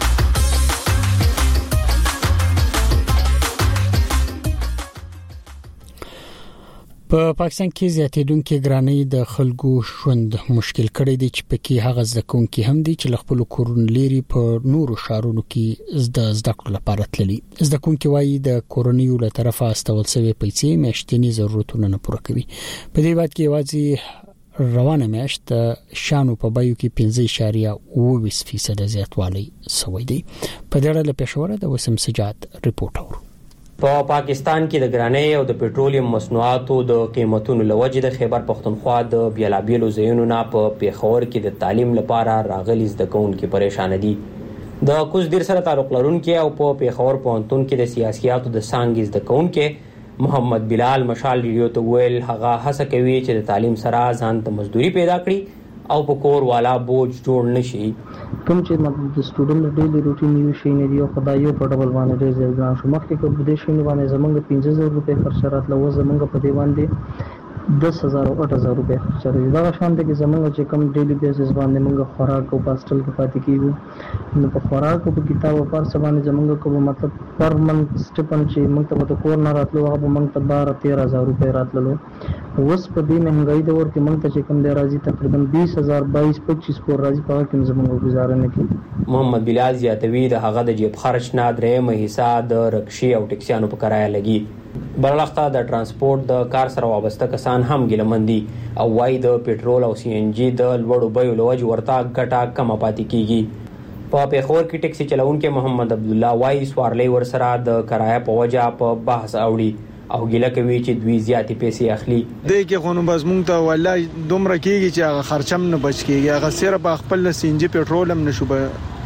S1: په پاکستان کې زیاتېدونکې ګرانۍ د خلکو ژوند مشکل کړی دی چې پکې هغه ځکونکي هم دي چې له خپل کورونو لري په نورو شهرونو کې زده زده کړو لپاره تللي. ځکونکي وایي د کورونیو له طرفه استول شوی پیسې میاشتنی ضرورتونه نه پوره کوي. په دې وخت کې یوازې روانه میاشت شانو په بایو کې پنځه اعشاریه اوه فیصد زیاتوالی شوی دی. په دې اړه له پېښور د وسم سجاد ریپورت اورو.
S2: په پا پاکستان کې د ګرانۍ او د پېټرولیم مصنوعاتو د قیمتونو لوجې د خیبر پختونخوا د بیلابیلو ځایونو نه په پیښور کې د تعلیم لپاره راغلي زده کوونکي پریشان دي. د کوزدیر سره تعلق لرونکي او په پیښور پوهنتون کې د سیاسياتو د څانګې زده کوونکي محمد بلال مشال ریډیو ته ویل هغه هڅه کوي چې د تعلیم سره ځان ته مزدوري پیدا کړي او په کور والا بوج جوړ نشي.
S22: کوم چې مطلب د سټوډنټ ډیلی روټین یو شي نه دی او خدایو په ډبل باندې ډیر ځای ګران شو. مخکې کو بده شي نه باندې زمونږ پنځه زره روپے خرچ راتله و زمونږ په دی باندې دس هزار او اټ هزار روپے خرچ راځي. دا شان دي چې زمونږ چې کم ډیلی بیسس باندې موږ خوراک او پاستل کې پاتې کیږو نو په خوراک او په کتاب او پر سبانه زمونږ کو مطلب پر منت سټپن چې موږ ته کور نه راتلو هغه موږ ته بارہ تیرہ هزار روپے راتللو. اوس په دې مهنګای د ور کې موږ ته چې کم دی راځي تقریبا بیس هزار بائیس پچیس پور راځي په کې زمونږ گزاره نه کوي.
S2: محمد بلال زیاتوی د هغه د جیب خرچ نه درېمه حصہ د رکشي او ټکسیانو په کرایه لګي. بلخته د ترانسپورت د کار سره وابسته کسان هم ګلمندي او وايي د پېټرول او سی ان جی د لوړو بیو لوجه ورته ګټه کم پاتې کیږي. په پیښور کې ټکسي چلونکو محمد عبد الله وايي سوارلۍ ور سره د کرایه په وجه په بحث اوړي او ګیله کوي چې دوی زیاتې پیسې اخلي.
S23: د کې خونو بس مونږ ته والله دومره کیږي چې هغه خرچم نه بچ کیږي. هغه صرف خپل سی ان جی پېټرول هم نشو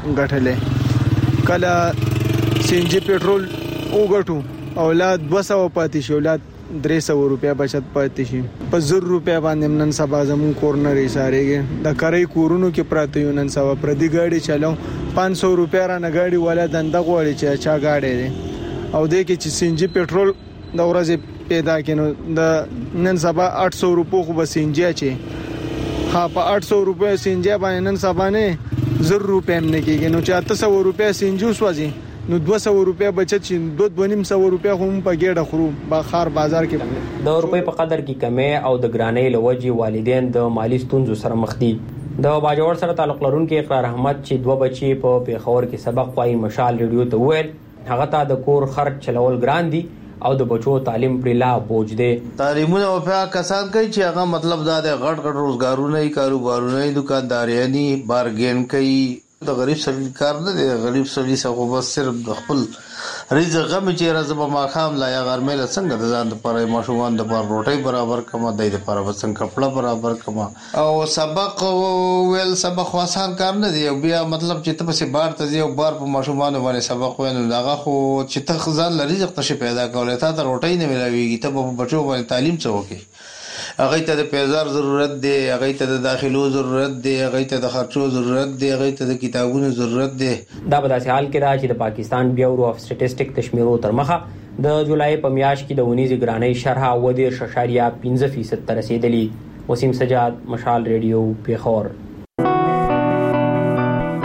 S23: غټلې. کله سی ان جی پېټرول وګټو اولاد دوه سوه پاتې شي، اولاد درې سوه روپیا بچت پاتې شي. په زر روپیا باندې نن سبا زمون کورنر ایسارېږي. د کرای کورونو کې پراته یو نن سبا پردي گاډي چلاو پانچ سوه روپیا را نه گاډي ولا دنده غوړي چې چا گاډي دي او د کې چې سی ان جی پېټرول د ورځې پیدا کینو د نن سبا اټ سوه روپو خو بس ان جی اچي ها په اټ سوه روپیا سین جی باندې نن سبا نه زر روپیا نه کېږي. نو چې اته سوه روپیا سین جی وسوځي نو دوه سوه روپیا بچت شي، دوه دوه نیم سوه روپیا هم په ګډه خورو په خار بازار کې.
S2: د روپۍ په قدر کې کمی او د ګرانۍ لوجې والدین د مالی ستونزو سره مخ دي. د باجوړ سره تعلق لرونکي اقرار احمد چې دوه بچي په پیښور کې سبق وايي مشال ریډیو ته ویل هغه ته د کور خرچ چلول ګران دي او د بچو تعلیم پر لا بوج دی.
S24: تعلیمونه او په کسان کوي چې هغه مطلب دا د غټ غټ روزګارونه ای کاروبارونه ای دکانداریانی بارګین کوي. د غریب سړي کار نه دی. غریب سړي څنګه بس صرف د خپل رزق غم چې راځي په ماخام لا یا غرمه له څنګه د ځان لپاره ماشومان د لپاره روټي برابر کما د لپاره وسنګ کپڑا برابر کما او سبق ویل سبق آسان کار نه دی. بیا مطلب چې ته په بار ته یو بار په ماشومان باندې سبق ویني هغه خو چې ته خزان لري رزق نشي پیدا کولای. ته د روټي نه ملاويږي. ته په بچو باندې تعلیم څه وکي. هغه ته د پیزار ضرورت دی، هغه ته د داخلو ضرورت دی، هغه ته د خرچو ضرورت دی، هغه ته د کتابونو ضرورت دی.
S2: دا په داسې حال کې دا چې د پاکستان بیورو اف سټټیسټیک تشمیرو تر مخه د جولای په میاشت کې د ونیزي ګرانۍ شرح و دېرش اعشاریه پنځه فیصد ته رسیدلی. وسیم سجاد، مشال ریډیو، پیښور.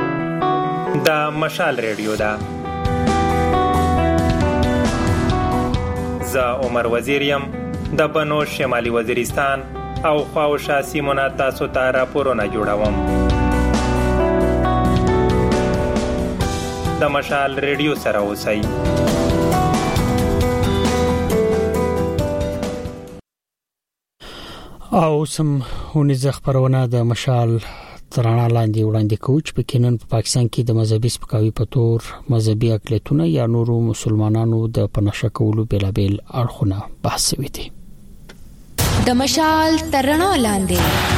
S3: د مشال ریډیو ده. زه عمر وزیر یم د بنو شمالي وزیرستان او خواوشا سیمونه تاسو ته راپورونه جوړوم. د مشال ریډیو سره اوسئ.
S1: او سم ونیزه خبرونه د مشال ترانه لاندې وړاندې کوي چې په کینن په پاکستان کې د مذهبي سپکاوي په تور مذهبي اقلیتونه یا نورو مسلمانانو د پناه کولو بلابل اړخونه بحث وي دي.
S4: د مشال ترانه لاندې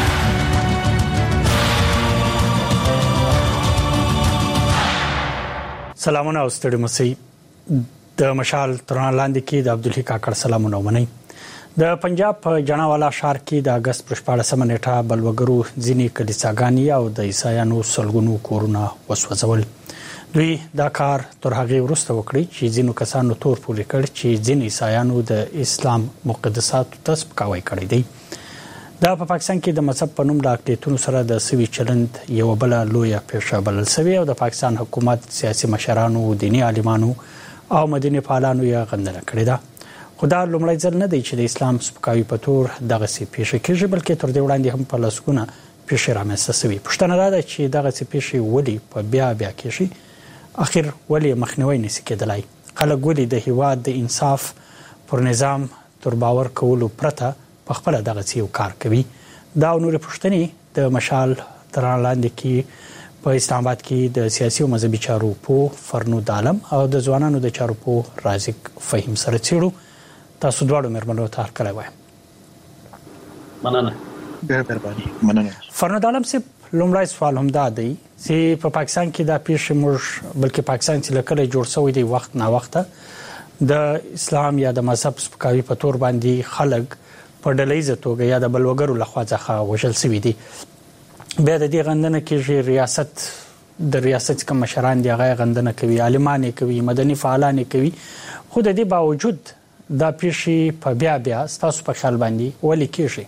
S1: سلامونه او ستړي مسي. د مشال ترانه لاندې کې د عبدالحی کاکړ سلامونه ومني. د پنجاب په جناوالا ښار کې د اگست پر شپاړسمه نیټه بلوګرو ځینې کلیساګانې او د عیسایانو سلګونو کورونه وسوځول. دوی دا کار تر هغه وروسته وکړي چې ځینو کسانو تور پورې کړ چې ځینې عیسایانو د اسلام مقدساتو ته سپکاوی کړی دی. دا په پاکستان کې د مذهب په نوم د اقلیتونو سره د سوي چلند یو بل لویه پیښه بلل شوې او د پاکستان حکومت سیاسي مشرانو دینی عالمانو او مدني فعالانو یې غندنه کړې ده. خدا لومړی ځل نه دی چې د اسلام سپکاوي په تور دغه سي پیښه کېږي بلکې تر دې وړاندې هم په لاسونه پیښه رامنځته شوې. پوښتنه دا ده چې دغه سي پیښه ولې په بیا بیا کېږي، اخر ولې مخنیوي نشي کېدلای، خلک ولې د هیواد د انصاف پر نظام تر باور کولو پرته په خپل دغه سي یو کار کوي. دا نور پوښتنې د مشال ترانه لاندې کې په اسلام آباد کې د سیاسي او مذهبي چارو په فرنود عالم او د ځوانانو د چارو په رازق فهیم سره چیرو. تاسو دواړو مېرمنو ته هرکلی وایم.
S6: مننه.
S21: ډېر مهرباني. مننه.
S1: فرنود عالم صاحب، لومړی سوال هم دا دی چې په پاکستان کې دا پیښه موږ بلکې پاکستان چې لکه جوړ شوی دی وخت نه وخت د اسلام یا د مذهب سپکاوي په تور باندې خلک په ډلهیزه توګه یا د بلوګرو لخوا ځخه وژل شوي دي. بیا د دې غندنه کېږي، ریاست د ریاست کوم مشران دی هغه غندنه کوي، عالمان کوي، مدني فعالان کوي. خو د دې باوجود دا پیښې په بیا بیا ستاسو په خیال باندې ولې کېږي؟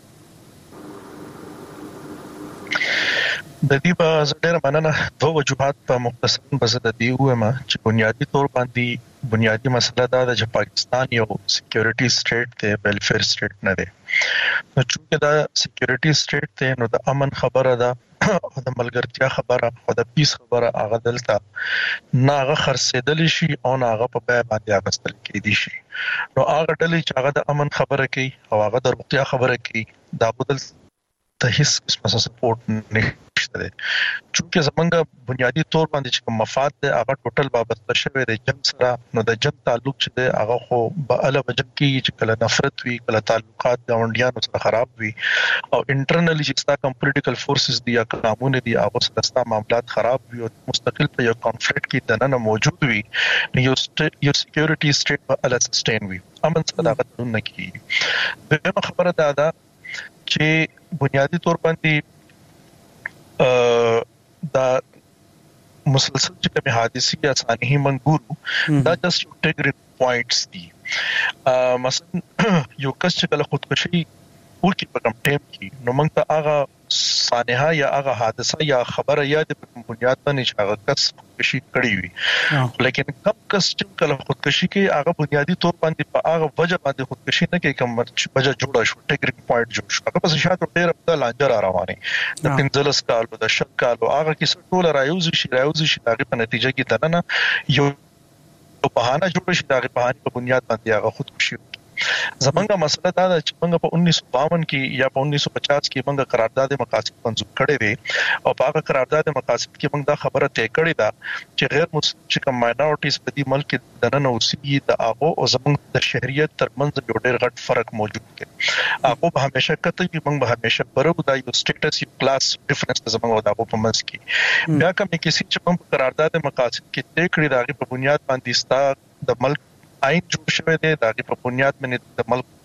S21: د دې په ډېر مننه. دوه وجوهات په مختصر بزه د دې وایم چې بنیادی تور باندې بنیادی مسله دا ده چې پاکستان یو سکیورټي سټیټ دی، ویلفیر سټیټ نه دی. نو چې دا سکیورټي سټیټ دی نو د امن خبره ده او د ملګرتیا خبره او د پیس خبره هغه دلته نه هغه خرڅېدل شي او نه هغه په بیا باندې اغستل کېدي شي. نو هغه ډلې چې هغه د امن خبره کوي او هغه د روغتیا خبره کوي دا بدل ته هیڅ قسمه سپورټ نشته دی. چونکه زمونږ بنیادی تور باندې چې کوم مفاد دی هغه ټوټل وابسته شوی دی جنگ سره. نو د جنگ تعلق چې دی هغه خو به اله وجب کې چې کله نفرت وي، کله تعلقات ګاونډیانو سره خراب وي او انټرنلی چې ستا کوم پولیټیکل فورسز دي یا قانون دي هغه سره ستا معاملات خراب وي او مستقل په یو کانفلیکټ کې دننه موجود وي، نو یو یو سکیورټي سټیټ به اله سسټین وي، امن څخه دا غوښتنه نه کیږي. دغه خبره دا ده چې بنیادی طور باندې دا مسلسل چې کوم حادثې یا ثاني منګورو دا جست یو ټیګرینګ پوینټس دي. مثلا یو کس چې کله خودکشي وکړي په کوم ټیم کې نو موږ ته هغه سانحه یا هغه حادثه یا خبره یاد په بنیاد باندې چې هغه کس خودکشي کړی وي. لیکن کوم کس چې کله خودکشي کوي هغه بنیادی طور باندې په هغه وجه باندې خودکشي نه کوي کوم وجه جوړه شو، ټیګرینګ پوینټ جوړ شو، هغه په شاته ډېر په لانجه را روانه د پنځلس کالو د شل کالو هغه کې ټول رايوز شي رايوز شي هغه په نتیجه کې دننه یو بهانه جوړ شي، هغه بهانه په بنیاد باندې هغه خودکشي. زمونږه مسله دا ده چې موږ په انیس سو باون کې یا په انیس سو پچاس کې موږ قرارداد مقاصد منظور کړی وي او په هغه قرارداد مقاصد کې موږ دا خبره طے کړې ده چې غیر مسلم چې کوم ماینورټیز په دې ملک کې دننه اوسېږي د هغه او زموږ د شهریت ترمنځ یو ډېر غټ فرق موجود دی. هغه به همیشه کته چې موږ به همیشه برو دا یو سټیټس یو کلاس ډیفرنس زموږ او د هغه په منځ کې بیا کوم کسی چې موږ قرارداد مقاصد کې طے کړی دا په بنیاد باندې ستا د ملک آئین جوړ شوی دی، دا په بنیاد باندې د ملک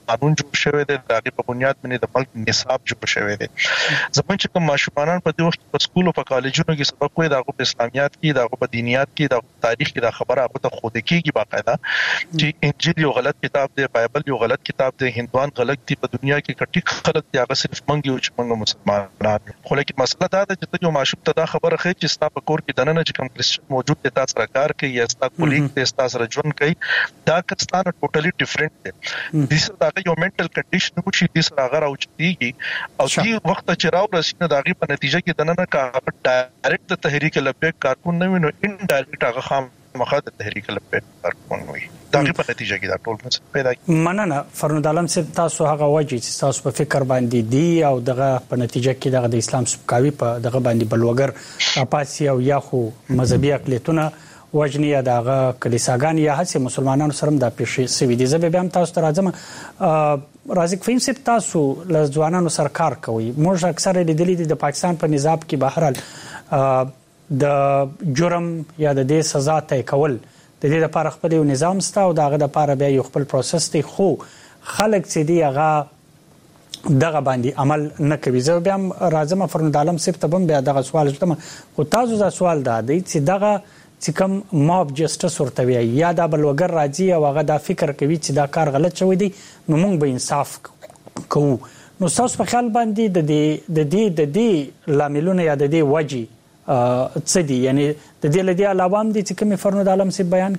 S21: قانون جوړ شوی دی د په بنیاد باندې د ملک نصاب جوړ شوی دی. زموږ چې کوم ماشومان په دې وخت په سکول او په کالجونو کې سبق وایي دا په اسلامیات کې دا په دینیات کې دا تاریخ کې دا خبره هغه ته خود کېږي باقاعده چې انجیل یو غلط کتاب دی، بایبل یو غلط کتاب دی، هندوان غلط دي، په دنیا کې کټی خلک دی هغه صرف منګي او چې موږ مسلمانان. خو لیکن مسله دا ده چې یو ماشوم ته دا خبره خې چې ستا په کور کې دننه چې کوم کرسچن موجود دی تاسو سره کار کوي یا ستا کولیګ دی تاسو سره ژوند کوي دا کستانه ټوټلی ډیفرنٹ دی. د څه دا یو منټل کنډیشن و چې د سره هغه راوچتيږي او دې وخت چې راو رسینه دا غي په نتیجه کې دننه کا ډایرکټ د تحریک لبیک کارکون نه وینو انډایرکټ هغه خام مخه د تحریک لبیک کارکون وي دا غي په نتیجه کې دا ټول څه پیدا کی.
S1: مننه فرنود عالم صاحب، تاسو هغه وجه چې تاسو په فکر باندې دی او دغه په نتیجه کې دغه د اسلام سپکاوي په دغه باندې بلوګر اپاسی او یا خو مذهبي اقلیتونه وجنی یا دغه کلیساګان یا هڅه مسلمانانو سره د پیښې سوي دي. زه به هم تاسو ته راځم. رازق فهیم صاحب، تاسو له ځوانانو سره کار کوئ. موږ اکثره لیدلي دي د پاکستان په نظام کې بهرحال د جرم یا د دې سزا طی کول د دې لپاره خپل یو نظام ستا او دغه لپاره بیا یو خپل پروسس دی، خو خلک چې دی هغه دغه باندې عمل نه کوي. زه بیا راځم فرنود عالم صاحب ته بیا دغه سوال شته، خو تاسو دا سوال دا دی چې دغه چې کوم ماب جسټس ورته وي یا دا بلوګر راځي او هغه دا فکر کوي چې دا کار غلط شوی دی نو موږ به انصاف کوو. نو تاسو په خیال باندې د دې د دې د دې لاملونه یا د دې وجې څه دي؟ یعنی د دې لدی علاوه هم دي چې کوم فرنود عالم صاحب بیان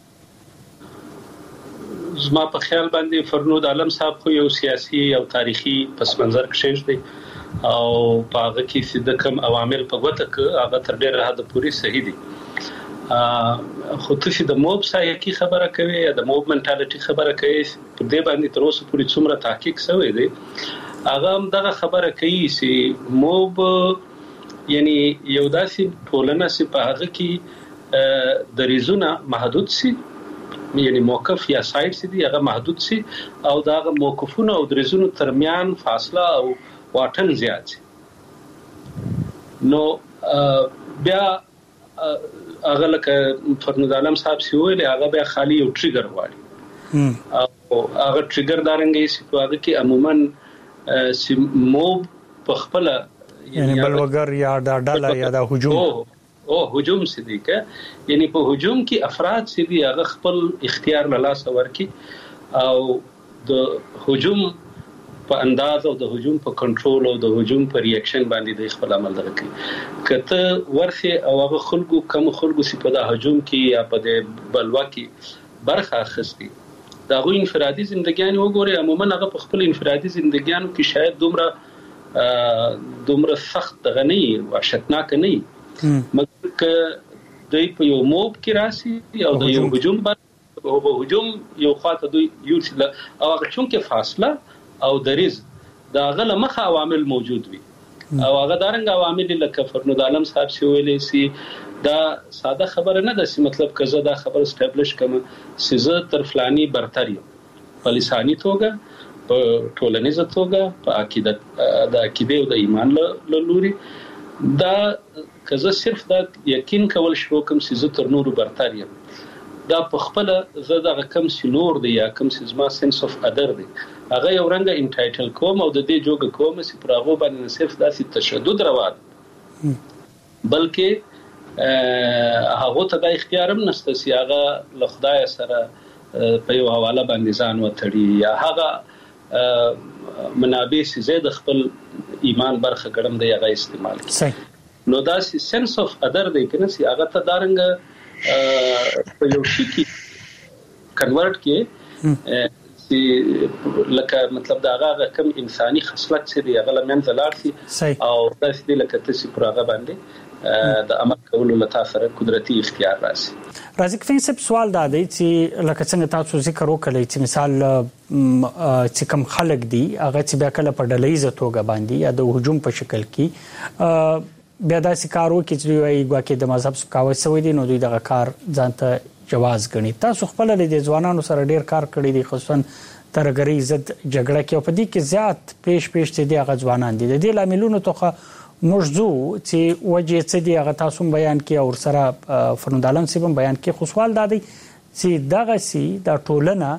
S1: کړي؟
S6: زما په خیال باندې فرنود عالم صاحب خو یو سیاسي او تاریخي پس منظر کښې دی او په هغه کې چې د کوم عوامل په ګوته کې هغه تر ډېره حد پورې صحیح دي. خو تاسو د موب سایکی خبره کوي یا د موب منټالټي خبره کوي په دې باندې تر اوسه پورې څومره تحقیق شوی دی هغه هم دغه خبره کوي چې موب یعنی یو داسې ټولنه چې په هغه کې د ریزونه محدود سي، یعنی موقف یا سایت سي دی هغه محدود سي او دغه موقفونه او د ریزونو ترمیان فاصله او واټن زیات سي. نو بیا هغه لکه فرنود عالم صاحب سی ویل هغه بیا خالی یو ټریګر غواړي او هغه ټریګر دارنګي چې په هغه کې عموما سی موب په خپل
S1: یعنی بلوګر یا د ډاله یا د هجوم
S6: او هجوم سدي کې یعنی په هجوم کې افراد سدي هغه خپل اختیار له لاس ورکي او د هجوم په انداز او د هجوم په کنټرول او د هجوم په ریاکشن باندې د خپل عمل دغه کوي. کته ورثه او هغه خلکو کم خلکو چې په د هجوم کې یا په د بلوا کې برخه اخستي دا غو انفرادي ژوندګیان وګوري عموما هغه په خپل انفرادي ژوندګیانو کې شاید دومره دومره سخت غني وحشتناک نه مګر ک دوی په یو موب کې راسي او د یو هجوم باندې او هجوم یو خاطر دوی یو او هغه چونکه فاصله او دریز دا غله مخه عوامل موجود وي او هغه دارنګ عوامل لکه فرنود عالم صاحب سی ویلې سي دا ساده خبره نه ده چې مطلب کزه دا خبر اسټابلیش کوم چې زه تر فلاني برتری په لساني توګه په ټولنیزه توګه په عقیدت د عقیده او د ایمان له لوري دا کزه صرف دا یقین کول شو کوم چې زه تر نورو برتری دا په خپل زه د کم سینور دی یا کم سیزما سنس اف ادر دی هغه یو رنګ انټایټل کوم او د دې جوګ کوم چې پر هغه باندې صرف داسې تشدد روان بلکې هغه ته د اختیار هم نشته چې هغه له خدای سره په یو حواله باندې ځان وتړي یا هغه منابع چې زید خپل ایمان برخه ګرم دی هغه استعمال کړي. نو دا سنس اف ادر دی کنه چې هغه ته دارنګ په یو شي کې کنورټ کې چې لکه مطلب دا هغه کم انساني خصلت چې دی هغه لمن زلار سي او داسې دی لکه تاسو پر هغه باندې د عمل کولو لته سره قدرتي اختیار راسي.
S1: رازق فین صاحب سوال دا دی چې لکه څنګه تاسو ذکر وکړئ چې مثال چې کوم خلک دي هغه چې بیا کله په ډلېزه توګه باندې یا د هجوم په شکل کې بیا دا سکارو کې چې وایي ګواکې د مذهب سکاوي سوي دي نو دوی دغه کار ځانته جواز غني. تاسو خپل د ځوانانو سره ډیر کار کړی دي خصوصا ترګری عزت جګړه کې په دې کې زیات پیش پیش چې دی هغه ځوانان دي د دې لاملونو ته موضوع چې وجه څه دی هغه تاسو بیان کې او سره فرنود عالم صاحب بیان کې خو سوال دا دی چې دغه سي د ټولنه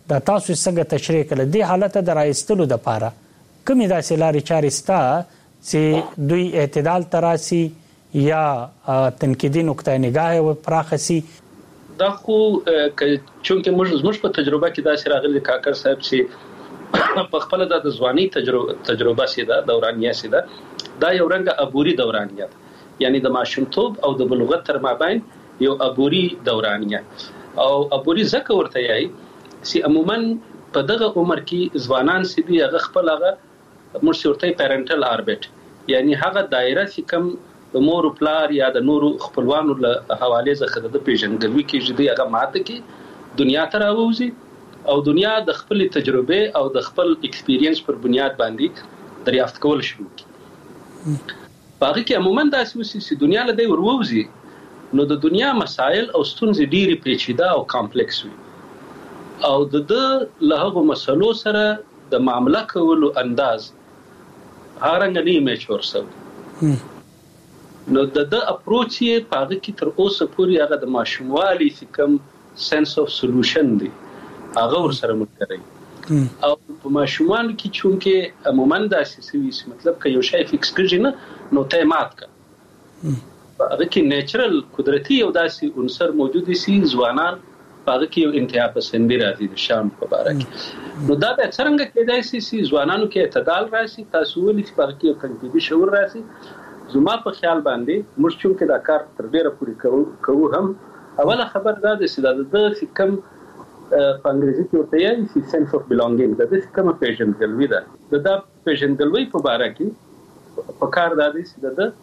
S1: د تاسو څنګه تشریح کړل دی حالت د راایستلو د پاره کومې داسې لارې چارې ستا چې دوی اعتدال تراسي یا تنقیدي نقطه نگاه او پراخسي
S6: دا خو چونکه موږ زموږ په تجربه کې دا سراغلي کاکر صاحب چې په خپل د ځواني تجربه تجربه سي دا دورانیه سي دا دا یو رنګ عبوري دورانیه یعنی د ماشومتوب او د بلوغت تر مابین یو عبوري دورانیه او عبوري زکه ورته یای چې عموما په دغه عمر کې ځوانان سي دی هغه خپل هغه مرشورتي پیرنټل آربټ یعنی هغه دایره چې کوم د مور پلار یا د نورو خپلوانو له حواله څخه د پیژندګلوي کې جدي هغه ماته کې دنیا ته راوځي او دنیا د خپل تجربه او د خپل ایکسپیرینس پر بنیاد باندې دریافت کول شروع کی باقي کې عموما د اساسي دنیا له دی ورووزي نو د دنیا مسائل او ستونزې ډېری پیچیده او کمپلیکس وي او د د له مسلو سره د معاملې کولو انداز هارنګ نه میچور سو نو د د اپروچ یې پاغه کې تر اوسه پورې هغه د ماشوموالي سکم سنس اف سولوشن دی هغه ور سره متکري او په ماشومان کې چونکه عموما د اساسي مطلب که یو شی فکس کړي نه نو ته مات کا هغه کې نیچرل قدرتي او داسې عنصر موجود دي ځوانان هغه کې یو انتها پسندي راځي د شام په باره کې نو دا به څنګه کېدای شي چې ځوانانو کې اعتدال راشي تاسو ولې چې هغه کې کنټیبي شعور راشي زما په خیال باندې موږ چې کې دا کار تر ډیره پورې کوو هم اوله خبر دا ده چې د کم په انګریزي کې ورته یې چې سنس اف بیلونګینګ د دې کومه پیژندګلوي ده د دا پیژندګلوي په باره کې په کار دا دي چې د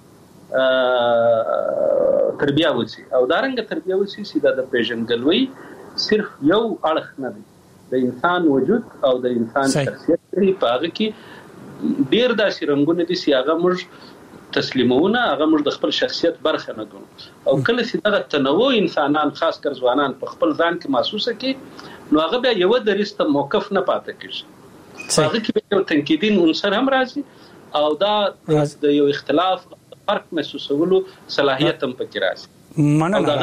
S6: تربیه وسی او دارنګ تربیه وسی چې د پیژندګلوي صرف یو اړخ نه دی د انسان وجود او د انسان شخصیت په هغه کې ډیر داسې رنگونه دي چې هغه موږ تسلیمونه هغه موږ د خپل شخصیت برخه نه ګڼو او کله چې دغه تنوع انسانان خاص کر ځوانان په خپل ځان کې محسوسه کړي نو هغه بیا یو درسته موقف نه پاتې کیږي هغه کې یو تنقیدي عنصر هم راځي او دا د یو اختلاف فرق محسوسولو صلاحیت هم پکې راځي
S1: مننه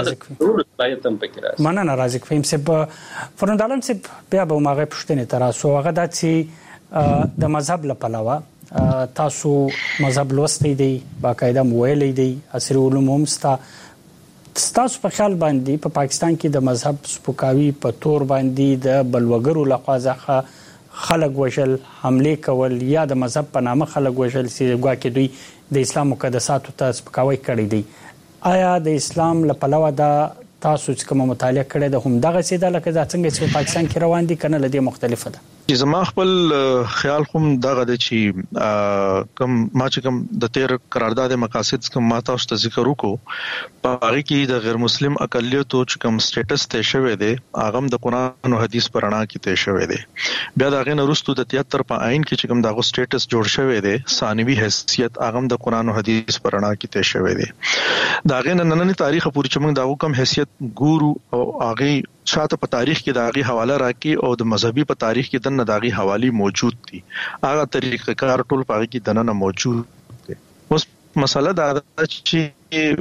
S1: راځي مننه راځي فهم سه فرندالم سه بیا به ماغه پښتنه تراسو هغه د چې د مذهب لپاره تاسو مذهب لوستي دي باقاعده مویلې دي عصري علوم هم ستا تاسو په خیال باندې په پا پاکستان کې د مذهب سپکاوي په تور باندې د بلوګرو لخوا ځخه خلک وشل حمله کول یا د مذهب په نامه خلک وشل چې ګواکې دوی د اسلام مقدساتو ته سپکاوي کړی دي آیا د اسلام لپاره دا تاسو چې کوم مطالعه کړی د هم دغه سیده لکه څنګه چې پاکستان کې روان دي کنه لدی مختلفه ده
S21: چې زما خپل خیال کوم دغه د چې کم ما چې کم د تیر قرارداد مقاصد کوم ما تاسو ته ذکر وکړو په هغه کې د غیر مسلم اقلیتو چې کوم سټیټس ته شوی دی هغه د قران او حدیث پرانا کې ته شوی دی بیا دا غن وروسته د تیاتر په عین کې چې کوم دغه سټیټس جوړ شوی دی ثانوي حیثیت هغه د قران او حدیث پرانا کې ته شوی دی دا غن نننی تاریخ پورې چې موږ دا کوم حیثیت ګورو او هغه شاته په تاریخ کې داغي حواله راکې او د مذهبي په تاریخ کې دنه داغي حوالی موجود دي هغه طریقه کار ټول پاره کې دنه موجود دي اوس مسله دا چې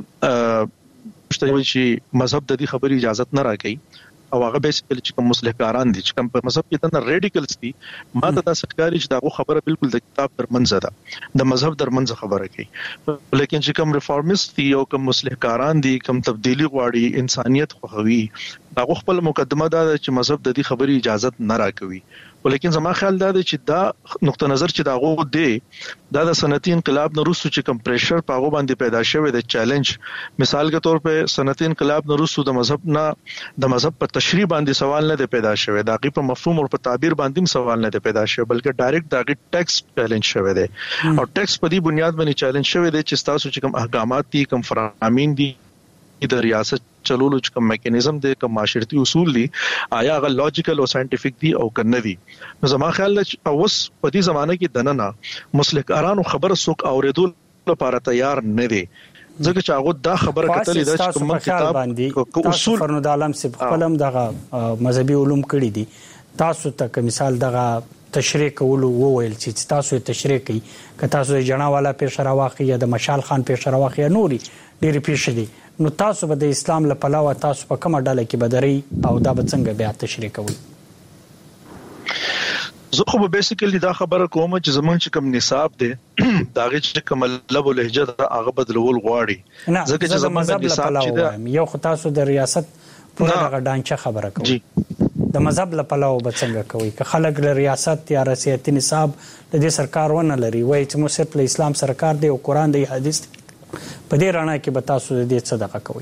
S21: مشتوي چې مذهب د دې خبري اجازه نه راکې او هغه به چې کوم مصلحکاران دي چې کوم په مذهب کې دنه ریډیکلز دي ما ته تاسو ښکاری چې دا خبره بالکل د کتاب تر منځ ده د مذهب در منځ خبره کوي لیکن چې کوم ریفارمیست دي او کوم مصلحکاران دي کوم تبدیلی غواړي انسانيت خووي دا خپل مقدمه ده چې مذهب د دې خبري اجازه نه راکوي ولیکن زما خیال دا دی چې دا نقطه نظر چې دا غو دی دا د صنعتي انقلاب نه وروسته چې کم پریشر پاغو باندې پیدا شوی د چیلنج مثال کے طور په صنعتي انقلاب نه وروسته د مذهب نه د مذهب په تشریح باندې سوال نه دی پیدا شوی دا غي په مفهوم او په تعبیر باندې سوال نه دی پیدا شوی بلکې ډایرکټ دا غي ټیکس چیلنج شوی دی او ټیکس په دې بنیاد باندې چیلنج شوی دی چې تاسو چې کوم احکامات دي کوم فرامین دي د ریاست چلولو چې کوم میکانیزم دی کوم معاشرتي اصول دي آیا هغه لوجیکل او ساينټیفیک دي او کنه دي نو زما خیال چې اوس په دې زمانه کې دننه مصلحکارانو خبره سوق اوریدل لپاره تیار نه دي ځکه چې هغه دا خبره کتلې ده چې کوم کتاب باندې
S1: اصول فرنود عالم سي خپلم دغه مذهبي علوم کړی دي تاسو ته مثال دغه تشریح کولو وویل چې تاسو تشریح کوي که تاسو جنا والا پیش راوخی یا د مشال خان پیش راوخی نوري ډېر پیش دي نو تاسو به د اسلام لپاره تاسو په کومه ډله کې بدري او دا به څنګه بیا تشریح کوئ
S21: زه خو به بیسیکلی دا خبره کوم چې زمونږ چې کوم نصاب دی دا غي چې کوم لب او لهجه دا هغه بدلول غواړي
S1: ځکه چې زمونږ نصاب چې دا یو خاصو د ریاست پوره دغه ډانچه خبره کوي
S21: جی
S1: د مذهب لپاره وبڅنګ کوي که خلک له ریاست یا ریاستي نصاب د دې سرکار ونه لري وای چې مو صرف له اسلام سرکار دی او قران دی حدیث په دې رڼا کې به تاسو د دې صدقه کوي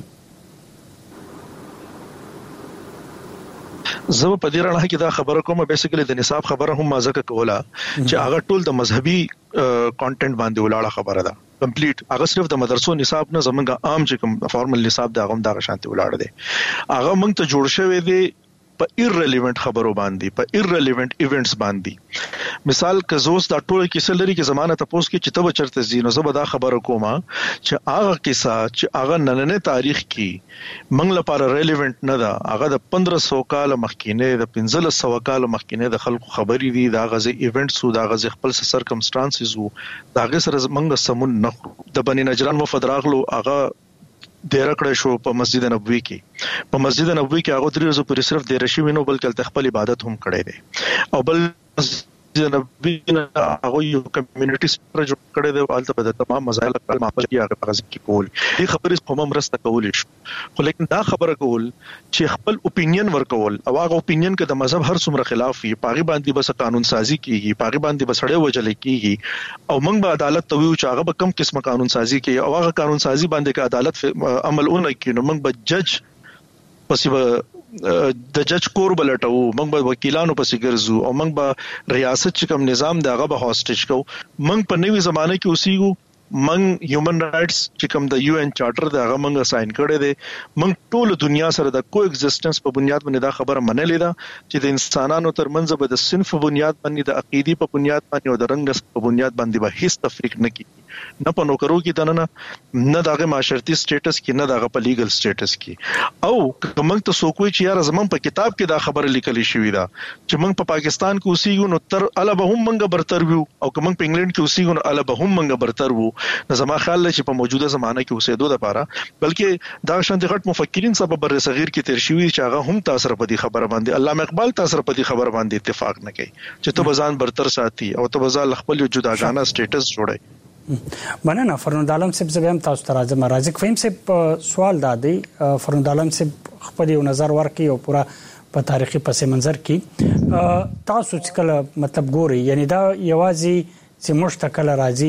S21: زه په دې رڼا کې دا خبره کوم بیسیکلی د نصاب خبره هم ما ځکه کوله چې هغه ټول د مذهبي کانټینټ باندې ولاړه خبره ده کمپلیټ هغه صرف د مدرسو نصاب نه زمونږ عام چې کوم فارمل نصاب دا هم دا شانتي ولاړ دی هغه موږ ته جوړ شوی دی په ایرریلیونت خبرو باندې په ایرریلیونت ایونټس باندې مثال کزوس دا ټول کیسه لري کې زمانه تاسو کې چې تب چرته زینو زه به دا خبره کوم چې هغه کیسه چې هغه نننه تاریخ کې منګ لپاره ریلیونت نه ده هغه د پندرہ سو کال مخکینه د پنځه سو کال مخکینه د خلکو خبرې دي دا غزه ایونټس او دا غزه خپل سرکمسټانسز وو دا غزه سره منګ سمون نه د بنی نجران وفد راغلو هغه ډیر کړه شو په مسجد نبوي کې په مسجد نبوي کې هغه درې ورځې پورې صرف د رشي وینو بلکې خپل عبادت هم کړی دی او بل مسجد نبوي هغه یو کمیونټي سره جوړ کړی دی او البته د تمام مسایل په معاملې کې هغه غږ کې کول دي خبرې په هم رسته کول شو خو لیکن دا خبره کول چې خپل اوپینین ورکول او هغه اوپینین کې د مذهب هر څومره خلاف وي پاغي باندې بس قانون سازي کیږي پاغي باندې بسړې وجل کیږي او موږ به عدالت ته ویو چې هغه به کم قسمه قانون سازي کوي او هغه قانون سازي باندې کې عدالت عمل اون کوي نو موږ به جج پسې د جج کور بلټو موږ به وکیلانو پسې ګرځو او موږ به ریاست چې کوم نظام دی هغه به هاستیج کو موږ په نوې زمانه کې اوسېږو موږ هیومن رائټس چې کوم د یو ان چارټر دی هغه موږ ساين کړی دی موږ ټول دنیا سره د کو ایگزیسټنس په بنیاد باندې دا خبره منلې ده چې د انسانانو ترمنځ به د صنف په بنیاد باندې د عقيدي په بنیاد باندې او د رنګ په بنیاد باندې به هیڅ تفریق نه کیږي نه په نوکرو کې دنه نه دغه معاشرتي سټیټس کې نه دغه په لیګل سټیټس کې او کومنګ ته سوکوي چې یار زمون په کتاب کې دا خبره لیکلې شوې ده چې موږ په پاکستان کې اوسېږو نو تر البه هم موږ برتر وو او کومنګ په انګلند کې اوسېږو نو البه هم موږ برتر وو نو زما خیال لري چې په موجوده زمانه کې اوسېدو لپاره بلکې دا شانتي غټ مفکرین سبب بر صغیر کې تیر شوی چې هغه هم تاثیر په دې خبره باندې علامه اقبال تاثیر په دې خبره باندې اتفاق نه کوي چې ته بزان برتر ساتي او ته بزان خپل جداګانه سټیټس جوړي
S1: مننه فرنود عالم صاحب زبیم تاسو ته راځم رازق فهم صاحب سوال دادی فرنود عالم صاحب خپل یو نظر ورکړي او پورا په تاریخي پس منظر کې تاسو چې کله مطلب ګوري یعنی دا یوازې چې مشتکل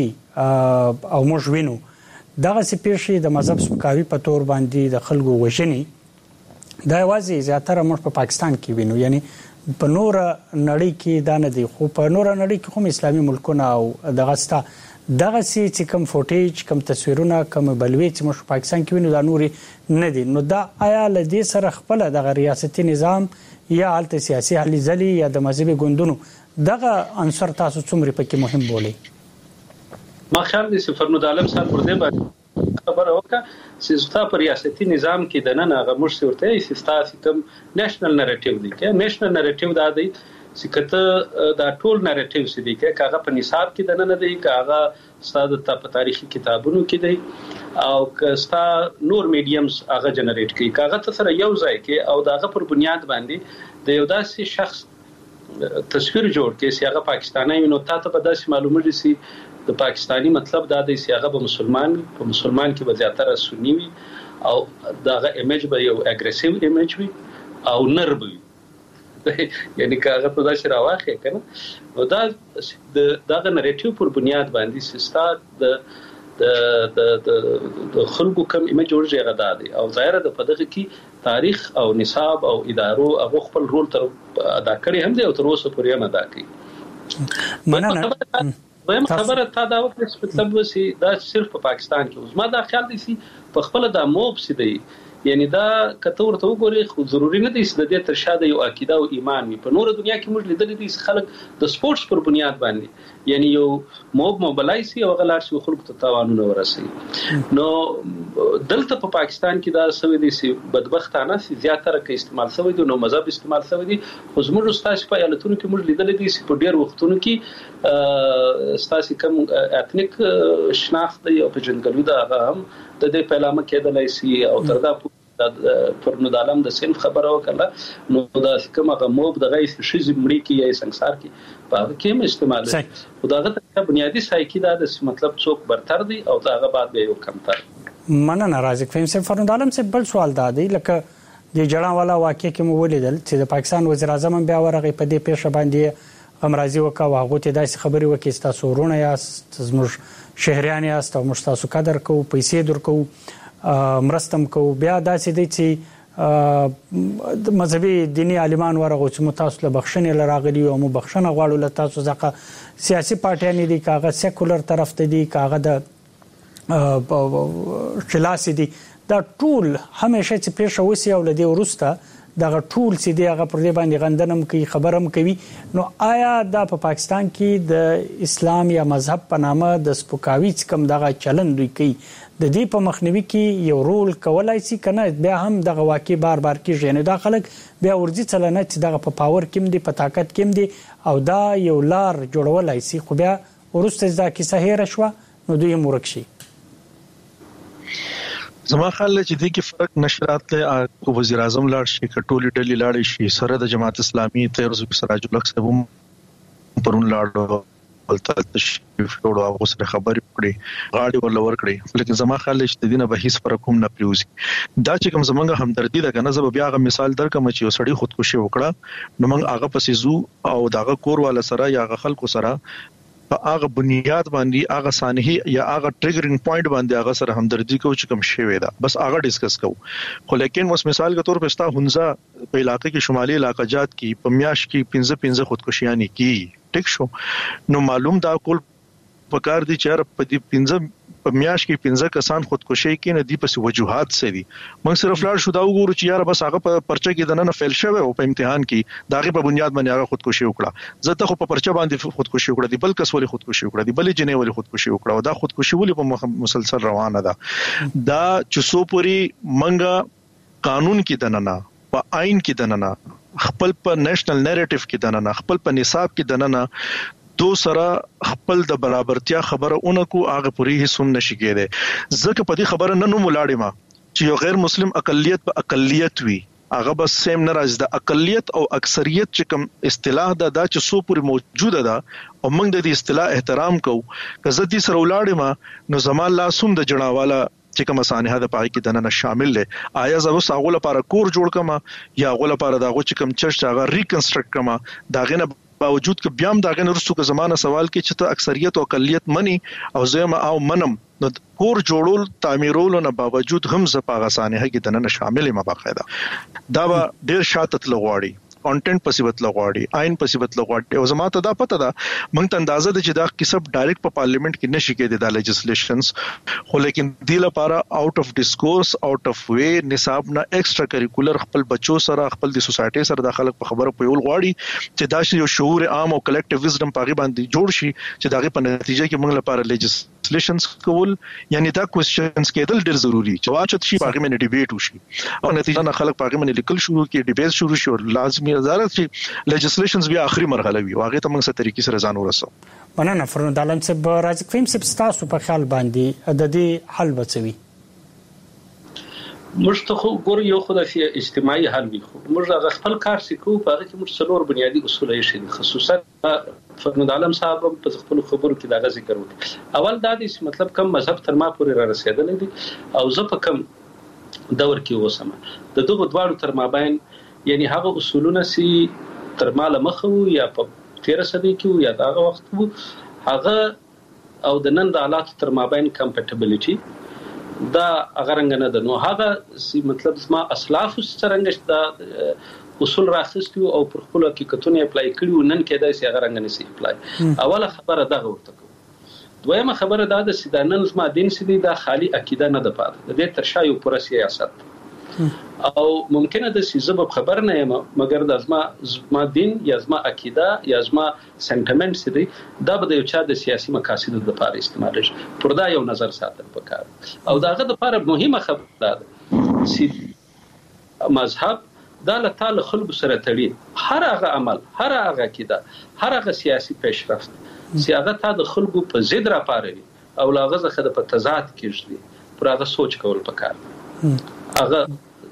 S1: راځي او موږ وینو دغه سپیشي د مذهب سپکاوي په تور باندې د خلکو وژني دا یوازې زیاتره موږ په پاکستان کې وینو یعنی په نور نړۍ کې دا نه دي خو په نور نړۍ کې هم اسلامي ملکونه او دغه ستا دغه سي چې کوم فوټیج کوم تصویرونه کوم بلوي چې موږ پاکستان کې وینو دا نوري نه دي نو دا آیا لدی سره خپل د ریاستي نظام یا الته سیاسي حل ځلي یا د مذهبي ګوندونو دغه عنصر تاسو څومره پکې مهم بولي
S6: ما خیال دي چې فرنود عالم صاحب پر دې باندې خبره وکړه چې ستا پر ریاستي نظام کې د نن هغه مش ورته چې ستا کوم نېشنل نریټیو دی کې نېشنل نریټیو دا دی چې کته دا ټول نریټیو سې دي کې هغه په نصاب کې د نن دی هغه ستاسو په تاریخي کتابونو کې دی او که ستا نور میډیمز هغه جنریټ کوي هغه ته سره یو ځای کې او داغه پر بنیاد باندې د یو داسې شخص تصویر جوړ کې چې هغه پاکستاني نو تاسو په داسې معلومه دي چې د پاکستانی مطلب دا دی چې هغه به مسلمان په مسلمان کې به زیاتره سنی وي او داغه ایمیج به یو اګریسیو ایمیج وي او نرم وي یعنی کاغه په داسې راوخه کنه او دا د دغه نریټیو پر بنیاد باندې سستا د د د د خلکو کم ایمیج ورځي غدا دي او ظاهر د پدغه کې تاریخ او نصاب او ادارو او خپل رول تر ادا کړی هم دي او تر اوسه پورې هم ادا کوي مننه وایم خبره تا دا وکړه چې مطلب وسی دا صرف په پاکستان کې اوس ما دا خیال دي چې په خپل د موب سي دی یعنی دا کته ورته وګوري خو ضروری نه دي چې د دې تر شاده یو عقیده او ایمان وي په نور دنیا کې موږ لیدل دي چې خلک د سپورتس پر بنیاد باندې یعنی یو موب موبلایسي او غلار شي خلکو ته تاوانونه ورسي نو دلته په پاکستان کې دا سوي دي چې بدبختانه سي زیاتره کې استعمال سوي دي نو مذهب استعمال سوي دي خو زموږ استاد په ایالتونو کې موږ لیدل دي چې په ډیر وختونو کې استاد کوم اتنیک شناخت دی او په جنګلو دا هم د دې پیلامه کېدلای شي او تر دا پر نو د عالم د صنف خبره وکړه نو د کومه موب د غیث شیز مړی کې یا سنگسار کې په هغه کې استعمال او داغه ته بنیادی سایکی دا د مطلب څوک برتر دی او داغه بعد به یو کمتر
S1: مننه رازق فهم سي فرنود عالم سي بل سوال دا دی لکه د جړان والا واقع کې مو ولیدل چې د پاکستان وزیر اعظم بیا ورغه په دې پیښه باندې امراضي وکا واغو ته داسې خبري وکي تاسو ورونه یاست زموږ شهريان یاست او موږ تاسو قدر کو پیسې درکو مرستم کو بیا داسې دی چې مذهبي دینی عالمان ورغه چې متاسله بخښنه لراغلی او مو بخښنه غواړو له تاسو ځکه سیاسي پارټیان دي کاغه سیکولر طرف ته دي کاغه د خلاص دي دا ټول همیشه چې پیښه وسی او لدی ورسته دا ټول چې دی هغه پر دې باندې غندنم کوي خبرم کوي نو آیا دا په پا پاکستان کې د اسلام یا مذهب په نامه د سپکاوي کم دغه چلن دوی کوي د دې په مخنیوي کې یو رول کولای شي کنه بیا هم دغه واقع بار بار کیږي نه دا خلک بیا ورځي چلنه چې دغه په پاور کې دی په طاقت کې دی او دا یو لار جوړولای شي خو بیا ورسته ځکه صحیح رشوه نو دوی مرکشي
S21: زما خیال چې دې کې فرق نشرات له کو وزیر اعظم لاړ شي کټولي ډلې لاړ شي سره د جماعت اسلامي ته رسول سراج الحق صاحب پرون لاړ ولته تشریف وروړو هغه سره خبرې کړې غاړي ورلور کړې لیکن زما خیال چې دینه به هیڅ فرق هم نه پریوزي دا چې کوم زمونږ همدردی ده کنه زه بیا غو مثال درکم چې یو سړی خودکشي وکړه نو موږ هغه پسې زو او داغه کور والا سره یا هغه خلکو سره په هغه بنیاد باندې هغه سانحي یا هغه ټریګرینګ پوینټ باندې هغه سره همدردی کو چې کوم شی ده بس هغه ډیسکس کو خو لیکن اوس مثال کے طور په ستا هنزا په علاقې کې شمالي علاقہ جات کې پمیاش کې پنځه پنځه خودکشیانی کی ټیک شو نو معلوم دا کول پکار دي چې په دې پنځه پمیاش کې پنځه کسان خودکشي کې نه دي په وجوهات سي دي موږ صرف لاړ شو دا وګورو چې یار بس هغه په پرچه کې د نن فیل شوی او په امتحان کې داغه په بنیاد باندې هغه خودکشي وکړه زه ته خو په پرچه باندې خودکشي وکړه دی بل کس ولې خودکشي وکړه دی بل جنې ولې خودکشي وکړه او دا خودکشي ولې په مسلسل روانه ده دا چې سو پوری منګه قانون کې دننه په آئین کې دننه خپل په نېشنل نریټیو کې دننه خپل په نصاب کې دننه دو سره خپل د برابرتیا خبره اونکو هغه پوری هیڅ نشي کېده ځکه په دې خبره نه نو ملاړې ما چې یو غیر مسلم اقلیت په اقلیت وي هغه بس سیم نه راځي د اقلیت او اکثریت چې کوم اصطلاح ده دا چې سو پوری موجوده ده او موږ د دې اصطلاح احترام کوو که زه دې سره ولاړې ما نو زمال لاسوم د جناواله چې کوم سانحه د پای کې دنه شامل لې آیا زه وس هغه لپاره کور جوړ کما یا هغه لپاره دغه چې کوم چرچ هغه ریکنسټرکټ کما داغه نه باوجود که بیا هم داغه نرسو که زمانه سوال کې چې ته اکثریت او اقلیت منی او زما او منم نو کور جوړول تعمیرول نه باوجود هم زپاغه سانحه کې دنه شامل ما باقاعده دا به ډیر شاتت لغواړي کانټینټ پسیبت لغواړي آئین پسیبت لغواړي او زما ته دا پته ده مونږ ته اندازه ده چې دا کیسب ډایرکټ په پارلیمنت کې نشي کېدای د لیجسلیشنز خو لیکن دی لپاره آوټ اف ډیسکورس آوټ اف وی نصاب نه ایکسترا کریکولر خپل بچو سره خپل د سوسایټي سره د خلک په خبره پویول غواړي چې دا یو شعور عام او کلیکټیو وزډم پاغي باندې جوړ شي چې داغه په نتیجه کې موږ لپاره لیجسلیشنز کول یعنی دا کوېسچنز کېدل ډیر ضروری چې واچت شي پاغي باندې ډیبیټ وشي او نتیجه نه خلک پاغي باندې لیکل شروع کړي ډیبیټ شروع شي لازمي نظارت چې لیجسلیشنز بیا اخري مرحله وي واغه ته موږ څه طریقې سره ځان ورسو
S1: مننه فرنود عالم صاحب راځي فهم صاحب تاسو په خیال باندې د دې حل وڅوي
S6: موږ ته خو ګور یو خدای اجتماعي حل وي خو موږ هغه خپل کار سکو په هغه کې موږ څلور بنیادی اصول یې شي خصوصا فرنود عالم صاحب په خپل خبرو کې دا ذکر وکړ اول دا د مطلب کم مذهب تر ما پورې را رسیدل دي او زه په کم دور کې وسم د دغه دواړو تر مابین یعنی هغه اصولونه سي تر مال مخو یا په تیر صدې کې یا دا وخت وو هغه او د نن د حالات تر مابین کمپټیبلیټي دا هغه رنګ نه ده نو هغه سي مطلب ما اسلاف څنګه دا اصول راخستو او پر خپل حقیقتونه اپلای کړو نن کې دا سي هغه رنګ نه سي اپلای اوله خبره دا ورته دویمه خبره دا د سیدانن ما دین سي دا خالی عقیده نه ده پات د دې ترشا یو پر سیاست او ممکنه د سیزب خبر نه یم مګر د ازما زما دین یا ازما عقیده یا ازما سنټیمنټس دي دا به د یو چا د سیاسي مقاصدو لپاره استعمال شي پردا یو نظر ساتل پکار او داغه لپاره مهمه خبره ده چې مذهب دا له تعالی خلق سره تړي هر هغه عمل هر هغه عقیده هر هغه سیاسي پیشرفت چې هغه تا د خلقو په ضد را پاروي او لاغه زخه د په تضاد کېږي پر هغه سوچ کول پکار هغه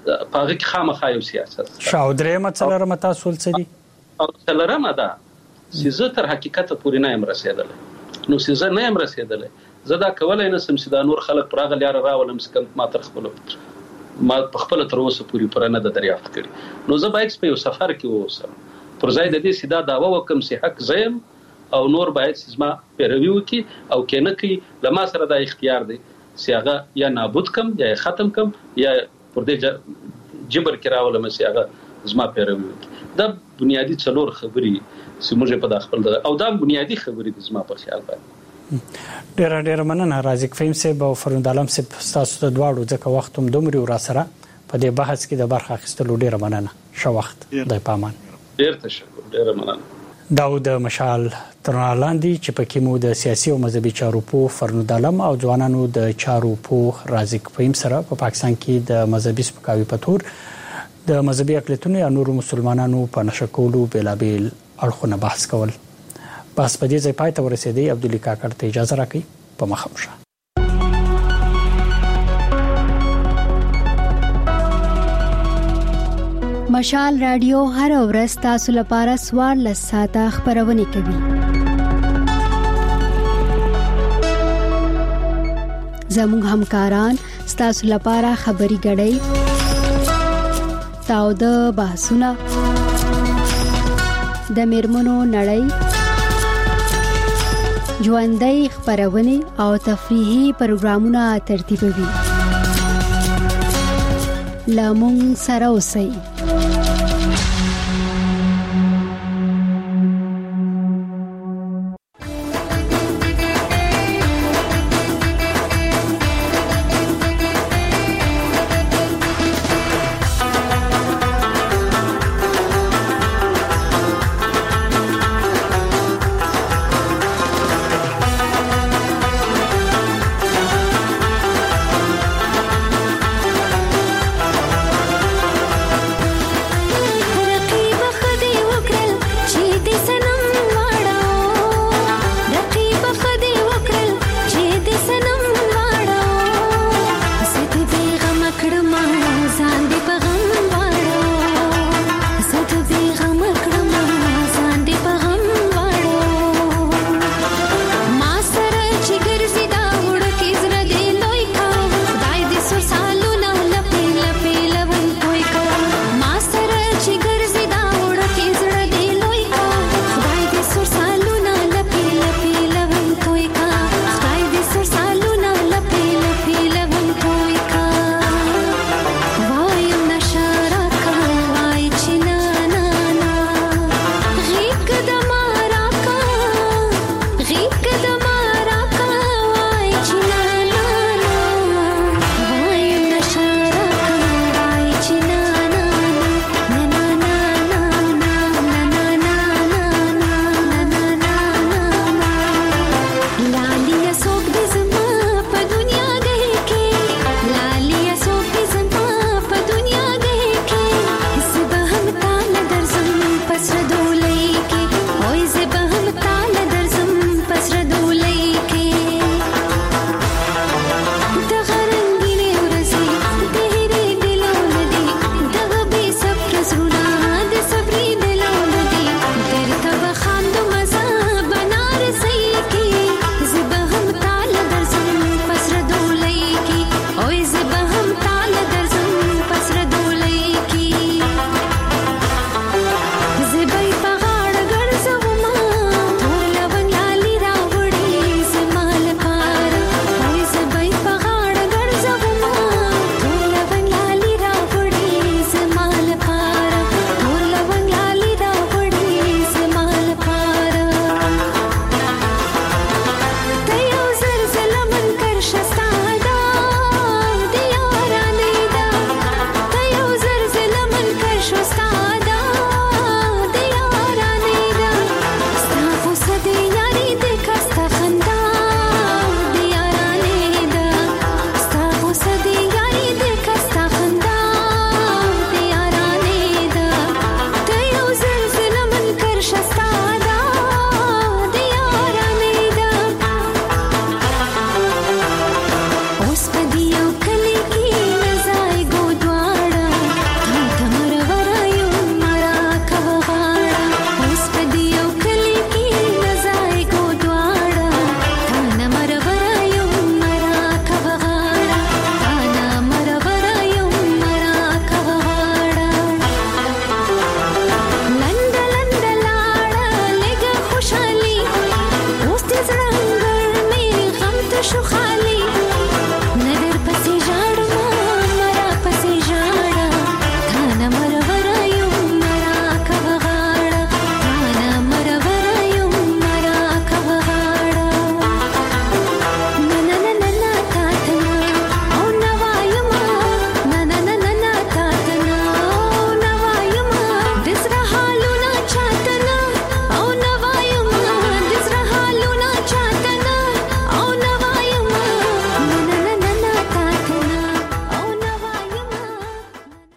S6: پاغه کې خامخا یو سیاست
S1: شاو درې مڅلره متا سول سدي
S6: او څلره مدا سیزه تر حقیقت پورې نه رسیدل نو سیزه نه رسیدل زدا کولای نه سم سیدا نور خلک پراغه لار راولم سکم ما تر خپل ما خپل تر اوسه پوری پر نه د دریافت کړي نو زه باید په یو سفر کې اوسم پر ځای د دې سیدا داوا وکم سي حق زم او نور باید سیسما پیروي وکي او کینه کې لما سره د اختیار دی سیاغه یا نابود کم یا ختم کم یا پر دې جبر کراوله مې سیاغه زما پیروي وکي دا بنیادی څلور خبرې سمجه په داخل ده او دا بنیادی خبرې زما په خیال باندې
S1: ډیر ډیر مننه رازق فهم سه او فرند عالم سه تاسو ته دواړو ځکه وخت هم دومره ور سره په دې بحث کې د برخه اخیستلو ډیر مننه شو وخت د پامان
S6: ډیر تشکر ډیر مننه
S1: داود مشال ترنالاندي چې پکې مو د سیاسي او مذهبي چارو په فرند عالم او ځوانانو د چارو په رازق فهم سره په پاکستان کې د مذهبي سپکاوي په تور د مذهبي اقلیتونو یا نورو مسلمانانو په نشکولو بلابل اړخونه بحث کول بس په دې ځای پای ته ورسېدی عبدالله کاکړ ته اجازه راکړي په مخامشه
S5: مشال رادیو هر ورځ تاسو لپاره سوار لساته خبرونه کوي زموږ همکاران تاسو لپاره خبري غړي تاو د بحثونه د میرمنو نړۍ ژوندۍ خبرونه او تفریحي پروګرامونه ترتیبوي لامون سره اوسئ
S8: ځان